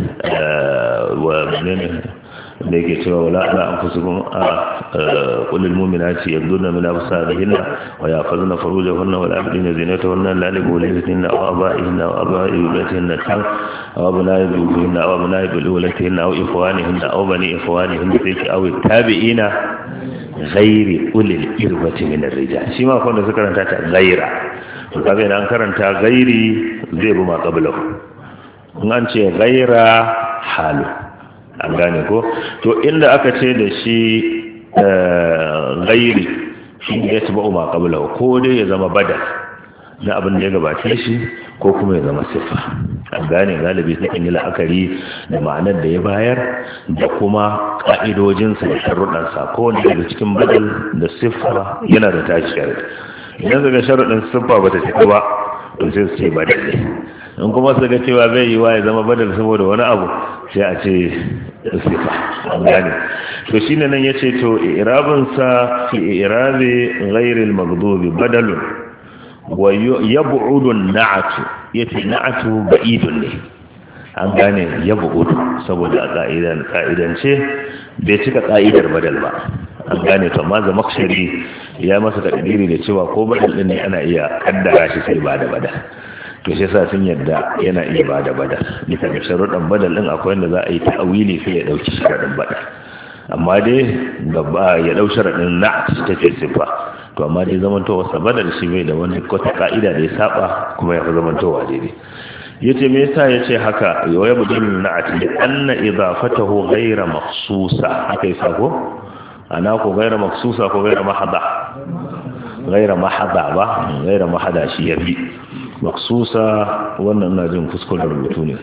wa menene da yake cewa wala ala anfusukum qulil mu'minati yabduna min absarihinna wa yaquluna furujahunna wa la yabdina zinatahunna la li bulihinna aw abaihinna aw abai ulatihinna tan aw abnai bulihinna aw abnai bulatihinna aw ikhwanihinna aw bani ikhwanihinna aw tabi'ina ghairi ulil irbati min ar-rijal shi ma kwanda suka karanta ta ghaira to kaga idan karanta gairi zai bi ma qablahu in an ce gaira halu an gane ko to inda aka ce da shi gairi shi ya taba ma qablahu ko dai ya zama badal na abin da ya gabace shi ko kuma ya zama siffa. An gane galibi sukan yi la'akari da ma'anar da ya bayar da kuma ƙa'idojinsa da sharuɗansa ko wanda daga cikin badal da siffa yana da tashi sharaɗi. Idan daga sharuɗin siffa ba ta cika ba to sai su ce badal ne. In kuma su ga cewa zai yi wa ya zama badal saboda wani abu sai a ce siffa. An gane. To shine nan yace to i'rabinsa fi i'rabi ghairil maghdubi badalun wa yab'udu an-na'atu yace na'atu ba'idun ne. An gane yab'udu saboda ka'idan ka'idance bai cika ka'idar badal ba. An gane to amma Zamakhshari ya masa takdiri da cewa ko badal din ne ana iya kaddara shi sai ba da badal. To shi yasa sun yadda yana iya ba da badal. Bisa ga sharuɗan badal din akwai wanda za a yi ta'awili sai ya dauki sharuɗin badal. Amma dai gaba ya dau sharuɗin na'at take sifa. To amma dai zamantowa sabadar shi bai da wani kwata ka'ida da ya saba kuma ya fi zamantowa daidai. Yace me yasa yace haka ya budul na'at li anna idafatahu ghayra makhsusa akai sako ana ko ghayra makhsusa ko ghayra mahada ghayra mahada ba ghayra mahada shi yafi makhsusa wannan ina jin kuskuren rubutu ne.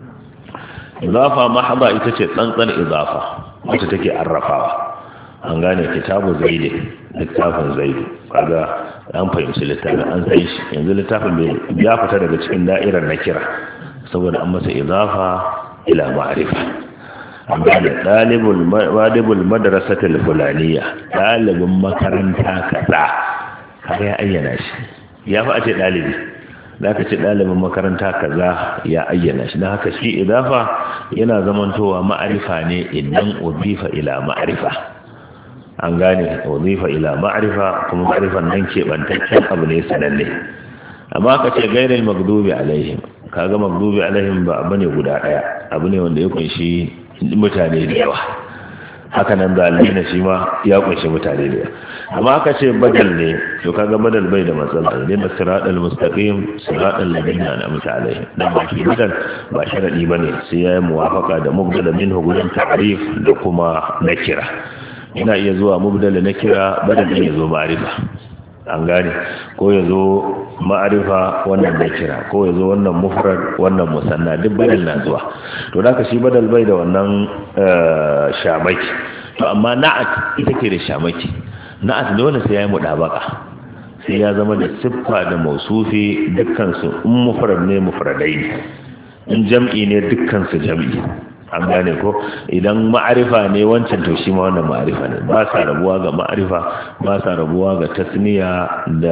Idafa mahada ita ce tsantsan idafa wacce take arrafawa. An gane kitabu zaidi littafin zaidu kaga an fahimci littafin an sai shi yanzu littafin bai ya fita daga cikin da'irar na kira saboda an masa idafa ila ma'rifa. An gane dalibul wadibul madrasatil fulaniya dalibin makaranta kaza kaga ya ayyana shi ya fa a ce dalibi da aka ce dalibin makaranta kaza ya ayyana shi dan haka shi idafa yana zamantowa ma'rifa ne idan udifa ila ma'rifa. An gane wazifa ila ma'rifa kuma ma'rifan nan ke bantaccen abu ne sananne. Amma ka ce gairil maghdubi alaihim kaga maghdubi alaihim ba abu ne guda daya abu ne wanda ya kunshi mutane da yawa. Haka nan zalina shi ma ya kunshi mutane da yawa. Amma ka ce badal ne to kaga badal bai da matsala ne da siratal mustaqim siratal ladina an'amta alaihim dan ba shi badal ba sharadi bane sai yayi muwafaqa da mubdala minhu gudan ta'rif da kuma nakira. Ina iya zuwa mubdala na kira badal ya zo ma'arifa. An gane ko ya zo ma'arifa wannan da kira ko ya zo wannan mufrad wannan musanna duk badal na zuwa. To da ka shi badal bai da wannan shamaki. To amma na'at ita ke da shamaki. Na'at dole sai ya yi mudabaka sai ya zama da siffa da mausufi dukkan su in mufrad ne mufradai in jam'i ne dukkan su jam'i. An gane ko idan ma'arifa ne wancan to shi ma wannan ma'arifa ne ba sa rabuwa ga ma'arifa ba sa rabuwa ga tasniya da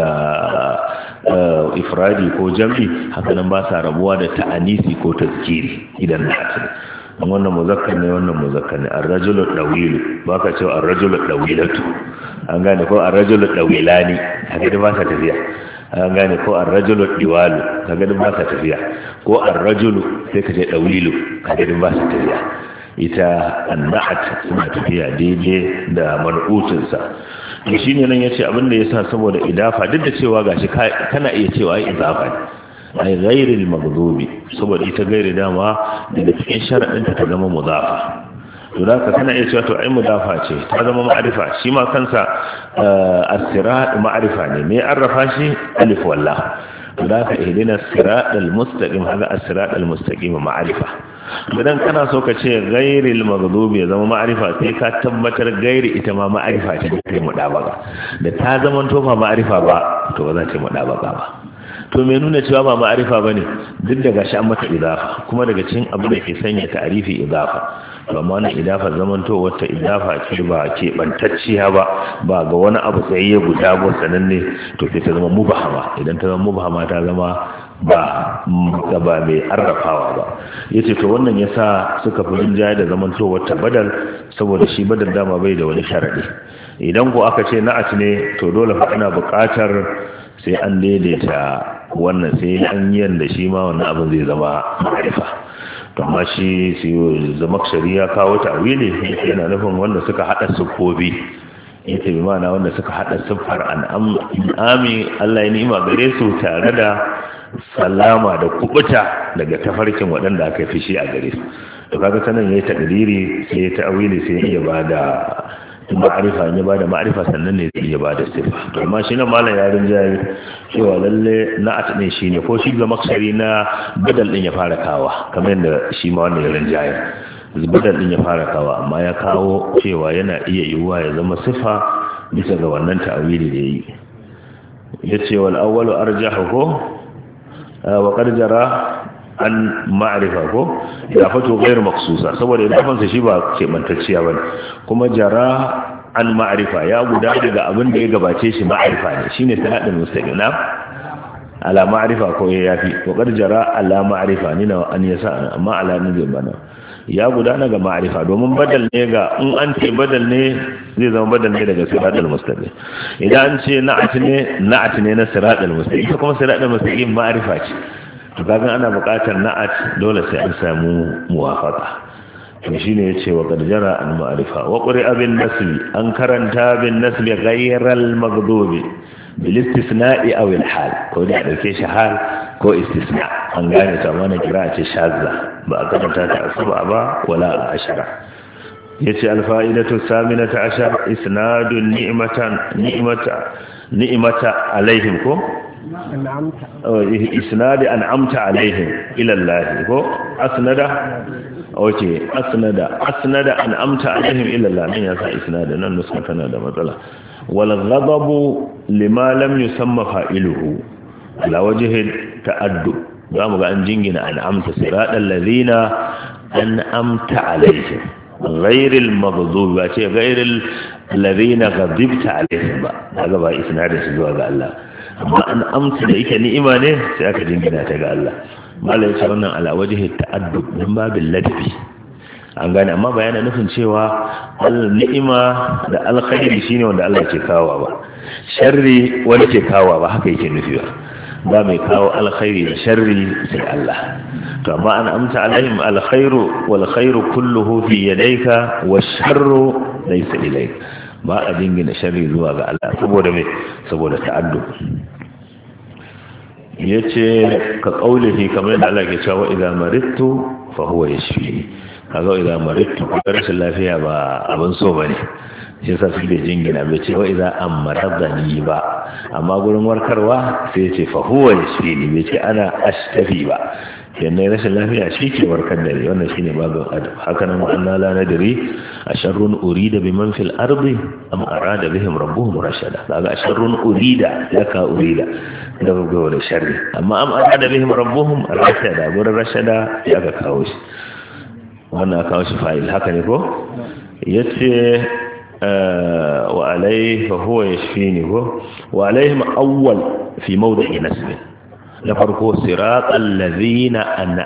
ifradi ko jam'i haka nan ba sa rabuwa da ta'anisi ko tazkiri idan na ce wannan muzakkar ne wannan muzakkar ne ar-rajulu dawilu baka cewa ar-rajulu dawilatu. An gane ko ar-rajulu dawilani haka da ba sa tafiya. An gane ko ar-rajulu diwalu kaga din ba sa tafiya ko ar-rajulu sai ka je dawilu kaga din ba sa tafiya. Ita an-na'at suna tafiya daidai da man'utun sa. To shine nan yace abin da yasa saboda idafa duk da cewa gashi kana iya cewa ai idafa ne ai ghairil maghdubi saboda ita gairi dama daga cikin sharadin ta zama mudafa. To da ka kana iya cewa to ai mudafa ce ta zama ma'arifa shi ma kansa as-sirat ma'arifa ne me arrafa shi alif wallah. To da ka ihdina as-siratal mustaqim hada as-siratal mustaqim ma'arifa. idan kana so ka ce ghairil maghdubi ya zama ma'arifa sai ka tabbatar gairi ita ma ma'arifa ce da kai mudabaka da ta zama to ba ma'arifa ba to ba za ta yi mudabaka ba. To me nuna cewa ba ma'arifa bane duk daga shi an mata idafa kuma daga cikin abu da ke sanya ta'arifi idafa to amma wannan idafa zamanto wata idafa ce ba ke bantacciya ba ba ga wani abu tsayayye guda ba sananne to sai ta zama mubahama idan ta zama mubahama ta zama ba ba mai arrafawa ba. Yace to wannan yasa suka fi rinjaye da zamanto wata badal saboda shi badal dama bai da wani sharadi. Idan ko aka ce na'at ne to dole fa ana buƙatar sai an daidaita wannan sai an yi yanda shi ma wannan abin zai zama ma'arifa. To amma shi Zamakhshari ya kawo ta'wili yana nufin wanda suka hada siffofi yace bi ma'ana wanda suka hada siffar an'ami Allah ya ni'ima gare su tare da salama da kubuta daga tafarkin waɗanda aka fi shi a gare su. To kaga sanan yayi takdiri sai ya ta'wili sai ya bada ma'arifa ne ba da ma'arifa sannan ne zai iya ba da sifa to amma shi nan malam yarin jayi cewa lalle na'at ne shine ko shi ga maksari na badal din ya fara kawa kamar yadda shi ma wannan yarin jayi badal din ya fara kawa amma ya kawo cewa yana iya yiwuwa ya zama sifa bisa ga wannan ta'awili da yayi yace wal awwalu arjahu ko wa qad jara an ma'arifa ko ya fato gairu maksusa saboda idafansa shi ba keɓantacciya ba kuma jara an ma'arifa ya guda daga abin da ya gabace shi ma'arifa ne shine sanadin mustaqim na ala ma'arifa ko ya yafi ko kar jara ala ma'arifa ni na an yasa amma ala ne zai bana ya gudana ga ma'arifa domin badal ne ga in an ce badal ne zai zama badal ne daga siratal mustaqim idan an ce na'at ne na'at ne na siratal mustaqim kuma siratal mustaqim ma'arifa ce to kaga ana buƙatar na'at dole sai an samu muwafaqa to shine yace wa qad jara al ma'rifa wa quri'a bin nasbi an karanta bin nasbi ghayral maghdubi bil istisna'i aw al hal ko da dauke shi hal ko istisna an gane ta wannan kira ce shazza ba a karanta ta asaba ba wala ashara yace al fa'idatu saminata ashar isnadun ni'matan ni'mata ni'mata alaihim ko isnadi an'amta alaihim ila Allah ko asnada okay asnada asnada an'amta alaihim ila Allah nan yasa isnada nan nuska tana da matsala wal ghadabu lima lam yusamma fa'iluhu ala wajhi ta'addu zamu ga an jingina an'amta siratal ladina an'amta alaihim ghayril maghdubi ba ce ghayril ladina ghadibta alaihim ba kaga ba isnadin su zuwa ga Allah amma an amsa da yake ni'ima ne sai aka jingina ta ga Allah malai ce wannan ala wajhi ta'addub dan babin ladabi an gane amma bayana nufin cewa al ni'ima da alkhairi shine wanda Allah ke kawo ba sharri wanda ke kawo ba haka yake nufi ba ba mai kawo alkhairi da sharri sai Allah to amma an amsa alaihim alkhairu wal khairu kulluhu fi yadayka wash sharru laysa ilayka ba a jingina sharri zuwa ga Allah saboda me saboda ta'addub yace ka kaulihi kamar yadda Allah ke cewa idza maridtu fa huwa yashfi kaga idza maridtu ko rashin lafiya ba abin so bane shi yasa su da jingina bai ce wa idza amradani ba amma gurin warkarwa sai ya ce fa huwa yashfi bai ce ana ashtafi ba kenan rashin lafiya shi ke warkar da ni wannan shine babin adab haka nan anna la nadri asharrun urida biman fil ardi am arada bihim rabbuhum rashada kaga asharrun urida laka urida da gogo da sharri amma am arada bihim rabbuhum rashada gurin rashada ya ga kawo shi wannan kawo shi fa'il haka ne ko yace wa alayhi fa huwa yashfini ko wa alayhim awwal fi mawdi'i nasb na farko siratal ladhina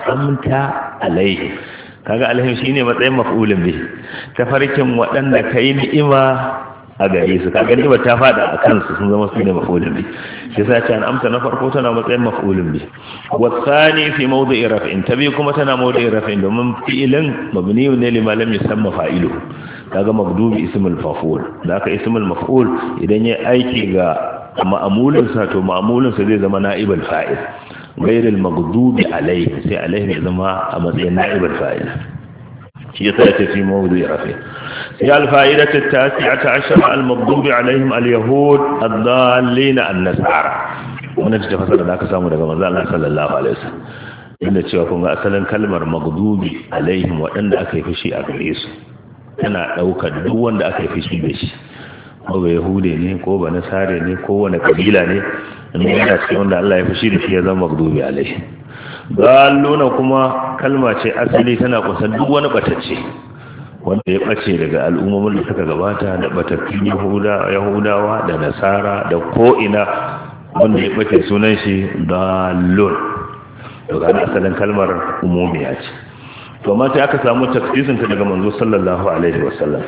an'amta alaihim kaga alaihim shine matsayin maf'ulun bi tafarkin wadanda kai ni'ima a gare su kaga ni'ima ta fada a kansu sun zama sune maf'ulun bi shi yasa ce an'amta na farko tana matsayin maf'ulun bi wasani fi mawdi'i raf'in tabi kuma tana mawdi'i raf'in domin fi'ilin mabniun ne lima lam yusamma fa'ilu kaga magdubi ismul maf'ul da aka ismul maf'ul idan yayi aiki ga ma'amulinsa to ma'amulinsa zai zama na'ibal fa'il ghairil maghdubi alayhi sai alayhi ya zama a matsayin na'ibal fa'il shi yasa yake fi mawdu'i rafi sai al-fa'idatu at-tasi'ata 'ashara al-maghdubi alayhim al-yahud ad-dallin an-nasara wannan ta fasara da aka samu daga manzo Allah sallallahu alaihi wasallam inda cewa kun ga asalin kalmar maghdubi alaihim wadanda aka yi fushi a gare su tana daukar duk wanda aka yi fushi da shi ko ba yahude ne ko ba nasare ne ko wani kabila ne in yana cikin wanda Allah ya fushi da shi ya zama magdubi alaihi dalluna kuma kalma ce asali tana kusan duk wani batacce wanda ya bace daga al'ummomin da suka gabata da batattun yahuda yahudawa da nasara da ko ina wanda ya bace sunan shi dallun to ga asalin kalmar umumiya ce to amma sai aka samu tafsirin ta daga manzo sallallahu alaihi wasallam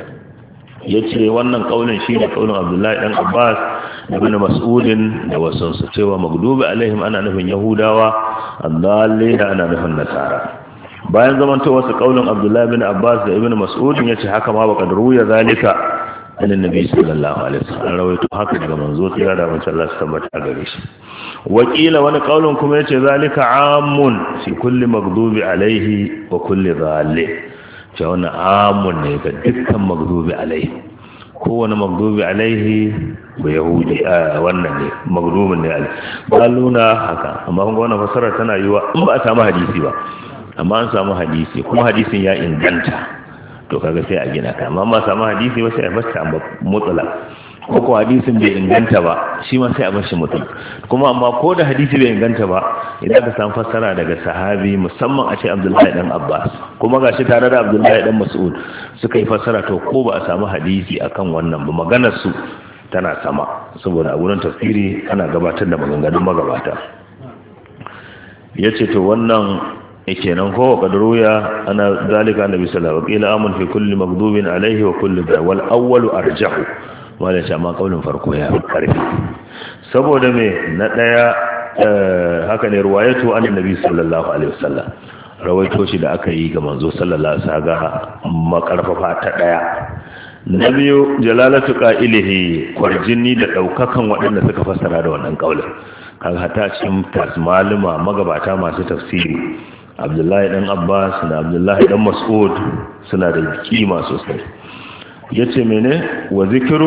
yace wannan kaulin shine kaulin Abdullahi dan Abbas ibn Mas'udin da wasu su cewa magdubi alaihim ana nufin Yahudawa adallin ana nufin Nasara bayan zamantowa su kaulin Abdullahi ibn Abbas da ibn Mas'udin yace haka ma baka ruya zalika annabi sallallahu alaihi wasallam rawaito haka daga manzo tsira da manzo Allah tabbata gare shi wakila wani kaulin kuma yace zalika amun fi kulli magdubi alaihi wa kulli dhalin ce wannan amun ne ga dukkan magdubi alaihi kowane magdubi alaihi ba yahudi a wannan ne magdubin ne alaihi ba luna haka amma kun ga wannan fasara tana yiwa in ba a samu hadisi ba amma an samu hadisi kuma hadisin ya inganta to kaga sai a gina ka amma ma samu hadisi ba sai a basta amma mutlaq ko ko hadisin bai inganta ba shi ma sai a bar shi mutum kuma amma ko da hadisi bai inganta ba idan ka samu fassara daga sahabi musamman a ce Abdullahi dan Abbas kuma gashi tare da Abdullahi dan Mas'ud suka yi fassara to ko ba a samu hadisi akan wannan ba maganar su tana sama saboda a gurin tafsiri ana gabatar da maganganun magabata yace to wannan kenan ko kadruya ana zalika annabi sallallahu alaihi wasallam qila amun fi kulli maghdubin alaihi wa kulli wal awwalu arjahu wanda ce amma kaulin farko ya karfi saboda me na daya haka ne ruwayatu an annabi sallallahu alaihi wasallam rawaito shi da aka yi ga manzo sallallahu alaihi wasallam makarfafa ta daya na biyu jalalatu qailihi kwarjini da daukakan waɗanda suka fassara da wannan kaulin kaga hata cikin tasmalima magabata masu tafsiri Abdullahi dan Abbas da Abdullahi dan Mas'ud suna da kima sosai yace mene wa zikru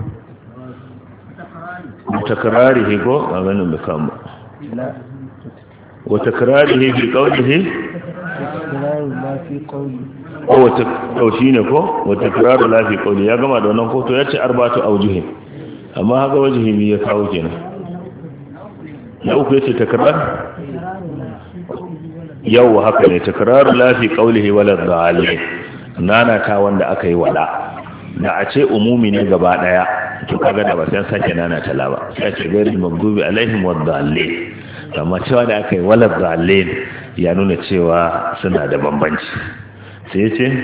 takrarihi ko a ganin da kama wa takrarihi fi qawlihi ko wata daushi ne ko wa takraru la fi qawli ya gama da wannan ko to yace arba'atu awjuhin amma haka wajhi mi ya kawo kenan ya uku yace takrar yau haka ne takraru la fi qawlihi wala dhalin nana ta wanda aka yi wala da a ce umumi ne gaba daya to kaga da ba sai sake nana ta laba sai ce gairi magdubi alaihim wadallin amma cewa da aka yi wala dhalin ya nuna cewa suna da bambanci sai ya ce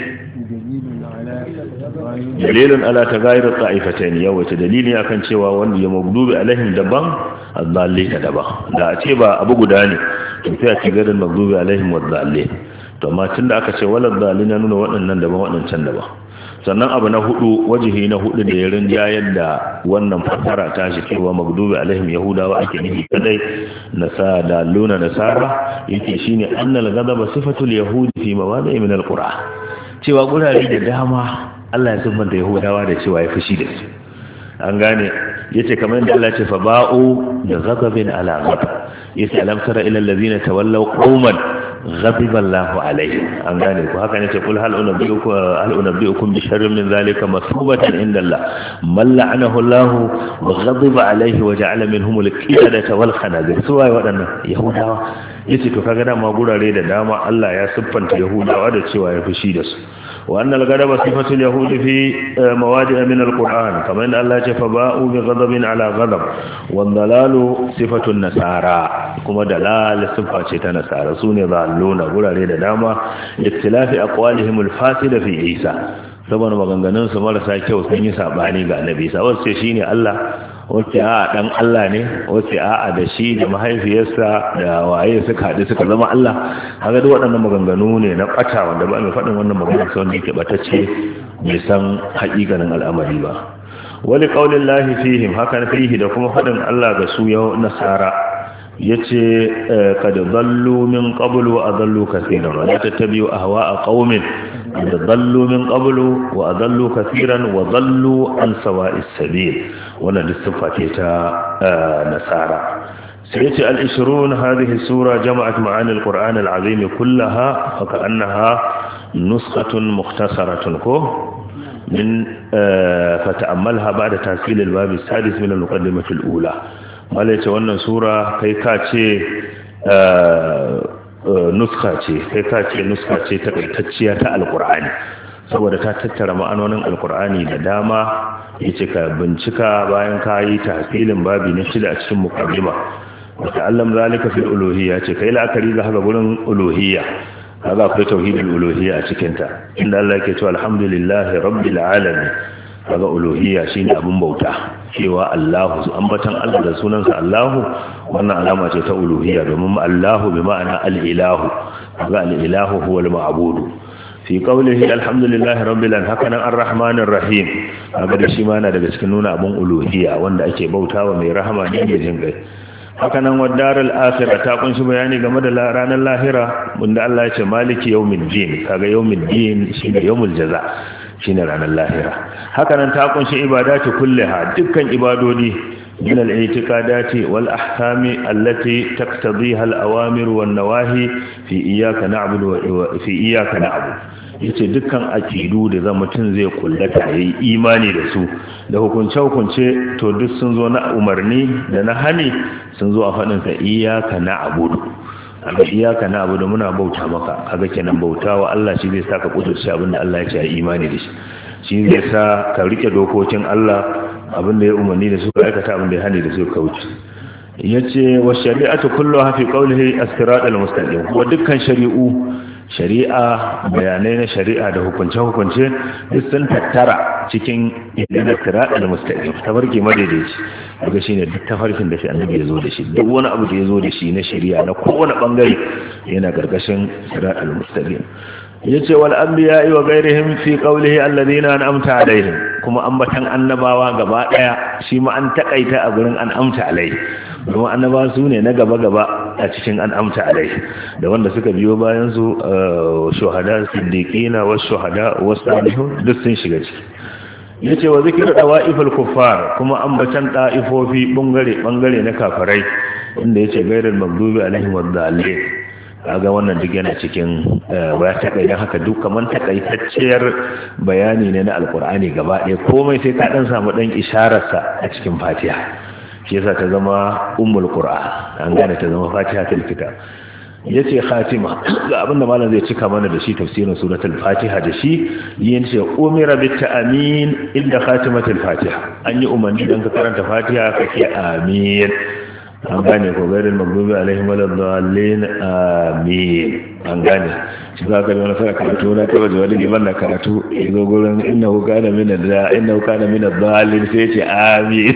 dalilun ala tagayyur ta'ifatayn yau wace dalili akan cewa wanda ya magdubi alaihim daban adallin daban da a ce ba abu guda ne to sai a ce garin magdubi alaihim wadallin to amma tunda aka ce walad dalin ya nuna waɗannan daban waɗancan daban sannan abu na hudu wajihi na hudu da ya rinjayar da wannan fassara ta shi cewa magdubi alaihim yahudawa ake nufi kadai nasa da luna nasara yake shine annal ghadaba sifatul yahudi fi mawadi' min alquran cewa gurare da dama Allah ya siffanta yahudawa da cewa ya fushi da su an gane yace kamar yadda Allah ya ce fa ba'u da ghadabin ala ghadab yace alam tara ila allazina tawallaw qauman ghadiba Allahu alaihim an gane ko haka ne ce kul hal unabbiukum hal unabbiukum bi sharrin min zalika masubatan inda Allah man la'anahu Allah wa ghadiba alaihi wa ja'ala minhum al-qiradata wal khanazir suwaye wadannan yahudawa yace to kaga da ma gurare da dama Allah ya siffanta yahudawa da cewa ya fushi da su وأن الغضب صفة اليهود في موادئ من القرآن كما أن الله فباءوا بغضب على غضب والضلال صفة النصارى كما دلال صفة النصارى سوني ضالون قول عليه داما اختلاف أقوالهم الفاسدة في عيسى saboda maganganun su marasa kyau sun yi sabani ga annabi sa wasu shine Allah wace a dan Allah ne wace a da shi da mahaifiyarsa da waye suka haɗu suka zama Allah haka duk waɗannan maganganu ne na ɓata wanda ba mai faɗin wannan magana sai wanda yake ɓatacce bai san haƙiƙanin al'amari ba wali qaulin lahi fihim haka fihi da kuma faɗin Allah ga su yau nasara yace kad dallu min qablu wa adallu kaseeran wa la tattabi'u ahwa'a qaumin dallu min qablu wa adallu kaseeran wa dallu an sawa'is sabil wannan sifa ce ta nasara sai yace al-ishrun hadhihi sura jama'at ma'ani al-Qur'an al-azim kullaha fa ka'annaha nuskhatun mukhtasaratun ko min fata'ammalha ba'da tasil al-bab as-sadis min al-muqaddimah al-ula wale ce wannan sura kai ka ce nuska ce kai ka ce nuska ce takaitacciya ta alkur'ani saboda ta tattara ma'anonin alkur'ani da dama yace ka bincika bayan ka yi tahsilin babi na shida a cikin muqaddima wa ta'allam zalika fil uluhiyya ce kai la'akari ga haka gurin uluhiyya kaga akwai tauhidul uluhiyya a cikin ta inda Allah yake cewa alhamdulillahi rabbil alamin kaga uluhiyya shine abun bauta cewa Allahu ambatan Allah da sunansa Allahu wannan alama ce ta uluhiyya domin Allahu bi ma'ana al-ilahu kaga al-ilahu huwa al-ma'budu fi qawlihi alhamdulillahi rabbil alamin hakanan ar-rahmanir rahim kaga da shi ma yana daga cikin nuna abun uluhiyya wanda ake bautawa mai rahama ne mai jin kai hakanan wadarul akhirah ta kunshi bayani game da ranar lahira wanda Allah ya ce maliki yawmiddin kaga yawmiddin shine yawmul jaza shine ranar lahira. Haka nan ta kunshi ibadati kulliha, dukkan ibadodi min al-i'tiqadati wal ahkami allati taqtadiha al-awamir wan nawahi fi iyyaka na'budu wa fi iyyaka na'budu. Yace dukkan akidu da zan mutum zai kullata yayi imani da su da hukunce hukunce to duk sun zo na umarni da na hani sun zo a fadin sa iyyaka na'budu. amma iyaka na abu da muna bauta maka kaga kenan bautawa Allah shi zai saka kudurci abinda Allah ya ce a imani da shi shi zai sa ka rike dokokin Allah abinda ya umarni da su ka aikata abinda ya hani da su ka wuce yace wa shari'atu kulluha fi qawlihi as-sirat al-mustaqim wa dukkan shari'u shari'a bayanai na shari'a da hukunce-hukunce duk sun tattara cikin inda sirat al-mustaqim tabarki madaidaici daga shine duk tafarkin da shi annabi ya zo da shi duk wani abu da ya zo da shi na shari'a na kowane bangare yana gargashin sirat al-mustaqim yace wal anbiya'i wa ghayrihim fi qawlihi alladhina an'amta alaihim kuma ambatan annabawa gaba daya shi ma an takaita a gurin an'amta alaihi kuma annabawa su ne na gaba gaba a cikin an'amta alaihi da wanda suka biyo bayan su shuhada siddiqina was shuhada was salihun duk sun shiga ciki yace wa zikru dawaiful kuffar kuma ambatan daifofi bangare bangare na kafirai inda yace ghayril maghdubi alaihim waddallin kaga wannan duk yana cikin ba ta kai dan haka duk kaman takaitacciyar bayani ne na alqur'ani gaba ɗaya komai sai ka dan samu dan isharar sa a cikin Fatiha shi yasa ta zama ummul qur'an an gane ta zama Fatihatul kitab yace khatima ga abinda malam zai cika mana da shi tafsirin suratul Fatiha da shi yin ce umira bit ta'min inda khatimatul Fatiha an yi umarni dan ka karanta Fatiha kake amin an gane ko gairin magdubi alaihim waladdallin amin an gane shi za ka wani fara karatu na kawai da wani liman na karatu yazo gurin innahu kana min da innahu kana min ad-dallin sai ce amin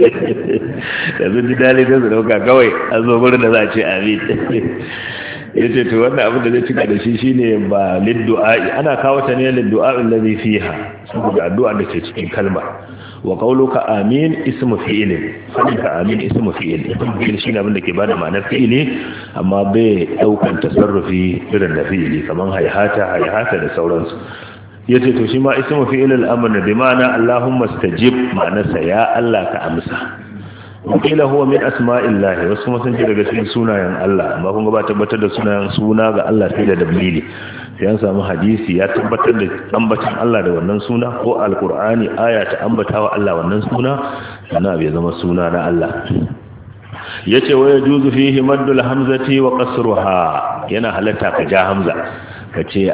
da zai dalilin da su dauka kawai a zo gurin da za a ce amin yace to wannan abin da zai cika da shi shine ba liddu'a ana kawo ta ne liddu'a allazi fiha saboda addu'a da ke cikin kalma wa qawluka amin ismu fi'il fadinka amin ismu fi'il ismu fi'il shine abin da ke bada ma'anar fi'ili amma bai daukan tasarrufi irin da fi'ili kaman hayhata hayhata da sauransu yace to shi ma ismu fi'il al-amr bi ma'ana allahumma stajib ma'anarsa ya Allah ka amsa wakila huwa min asma'illahi wasu kuma sun ce daga cikin sunayen Allah amma kun ga ba tabbatar da sunayen suna ga Allah sai da dalili sai an samu hadisi ya tabbatar da ambatan Allah da wannan suna ko alqur'ani aya ta ambatawa Allah wannan suna sana bai zama suna na Allah yace wa yajuzu fihi maddul hamzati wa qasruha yana halatta ka ja hamza ka ce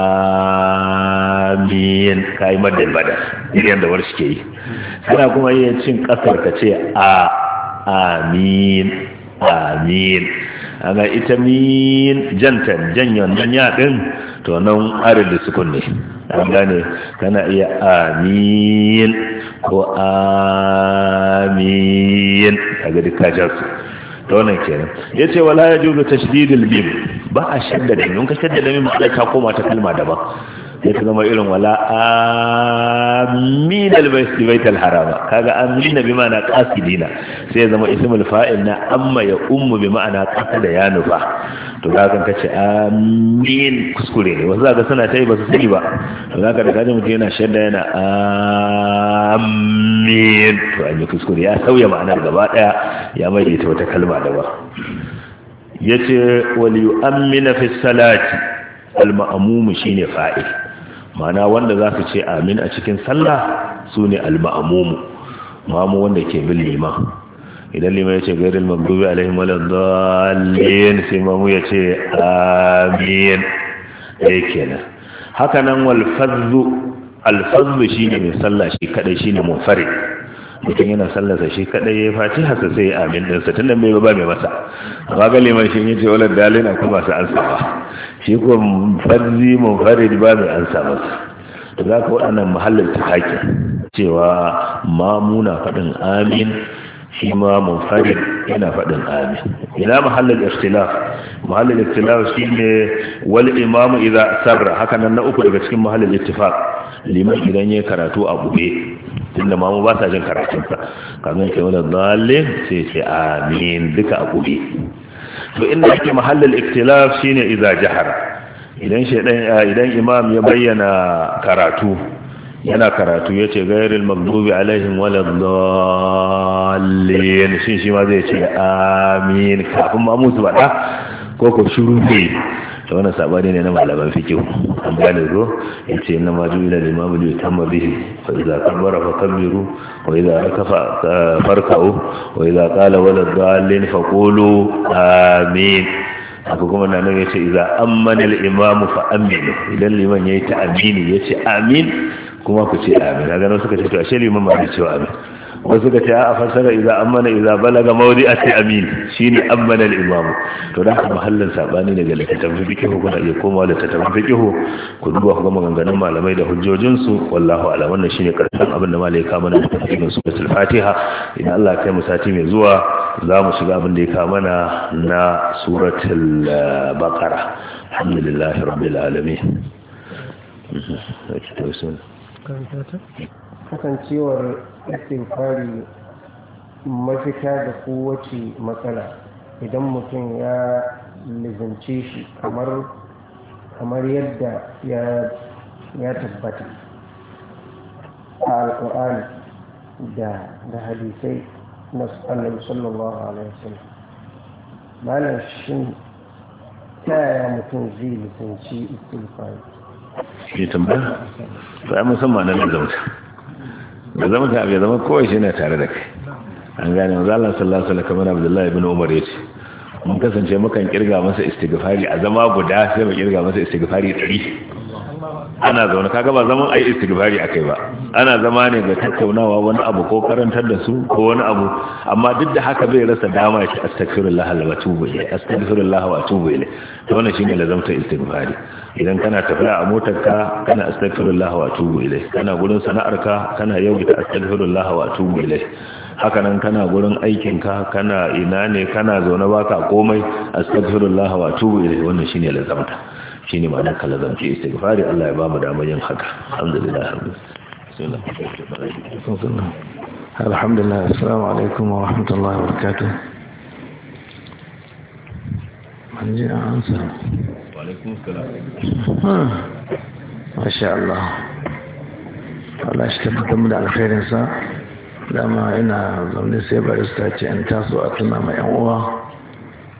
amin kai maddal bada irin da warshi ke yi kana kuma yin cin kasar ka ce a amin amin aga ita min jantan janyon nan ya din to nan arin da sukun ne an gane kana iya amin ko amin kaga duka jasu to wannan kenan yace wala yajuzu tashdidul mim ba a shaddada in ka shaddada mim sai ka koma ta kalma daban sai ta zama irin wala amin al-baytul harama kaga amina bi ma'ana qasidina sai ya zama ismul fa'il na amma ya ummu bi ma'ana qasada ya nufa to kaga kace amin kuskure ne wasu zaka suna tayi ba su sani ba to zaka da kaje mutum yana shadda yana amin to an yi kuskure ya sauya ma'anar gaba daya ya mai ita wata kalma daban yace wal yu'mina fi salati al-ma'mum shine fa'il ma'ana wanda za su ce amin a cikin sallah su ne al-ma'amumu mamu wanda ke bin liman idan liman ya ce gairil magdubi alaihim waladdallin sai mamu ya ce amin ɗaya kenan haka nan wal fadhu al fadhu shine mai sallah shi kadai shine munfarid mutum yana sallarsa shi kadai ya fatiha sa sai amin din sa tunda bai ba mai masa amma ga liman shi yace waladdallin akwai masu ansawa shi ko farzi munfarid ba mai ansa masa to zaka waɗannan mahallin tahaki cewa mamuna faɗin amin shi ma munfarid yana faɗin amin ila mahallin ikhtilaf mahallin ikhtilaf shine wal imam idza sarra haka nan na uku daga cikin mahallin ittifaq liman idan yayi karatu a gube tunda mamu ba sa jin karatun sa kaman ke wala dalil sai ce amin duka a gube to inda yake mahallin ikhtilaf shine idza jahara idan shedan idan imam ya bayyana karatu yana karatu yace ghairil maghdubi alaihim waladdallin shin shi ma zai ce amin kafin ma musu bada ko ko shiru ne to wannan sabani ne na malaman fiqh an gane ko yace inna ma ju'ila al-imamu li yutamma bihi fa idza kabbara fa kabbiru wa idza rakafa farka'u wa idza qala waladdallin faqulu amin haka kuma na nan yace idza ammana al-imamu fa aminu idan liman yayi ta amini yace amin kuma ku ce amin kaga nan suka ce to ashe liman ma ya ce amin wasu suka ce a fasara idza ammana idza balaga mawdi'ati amin shine ammana al-imamu to da haka mahallin sabani daga littafin fiqh kuna iya komawa da littafin fiqh ku duba ku ga maganganun malamai da hujjojin su wallahu a'lam wannan shine karshen abin da malai ka mana da tafsirin suratul fatiha idan Allah ya kai mu sati mai zuwa za mu shiga abin da ya ka mana na suratul baqara alhamdulillahi rabbil alamin kasancewar istighfari mafita da kowace matsala idan mutum ya lizince shi kamar kamar yadda ya ya tabbata a alƙur'ani da da hadisai na annabi sallallahu alaihi wasallam malam shin ta yaya mutum zai lizinci istighfari shi tambaya ba musamman nan da zamta da zama ta bai zama kowai shi ne tare da kai an gane wanzu Allah sallallahu alaihi wasallam kamar Abdullahi ibn Umar yace mun kasance mukan kirga masa istighfari a zama guda sai mu kirga masa istighfari ɗari ana zaune kaga ba zaman ai istighfari akai ba ana zama ne ga tattaunawa wani abu ko karantar da su ko wani abu amma duk da haka bai rasa dama ya ce astaghfirullah wa atubu ilayh astaghfirullah wa atubu ilayh to wannan shine lazamta istighfari idan kana tafiya a motarka kana astaghfirullah wa atubu ilayh kana gurin sana'arka kana yawaita astaghfirullah wa atubu ilayh haka nan kana gurin aikinka kana ina ne kana zaune baka komai astaghfirullah wa atubu ilayh wannan shine lazamta shine ma'anar kalazamci istighfari Allah ya ba mu damar yin haka alhamdulillah alhamdulillah assalamu alaikum wa rahmatullahi wa barakatuh man ji an ansa wa alaikum assalam masha Allah Allah shi tabbatar mu da alkhairinsa dama ina zaune sai barista ce an taso a tuna ma yan uwa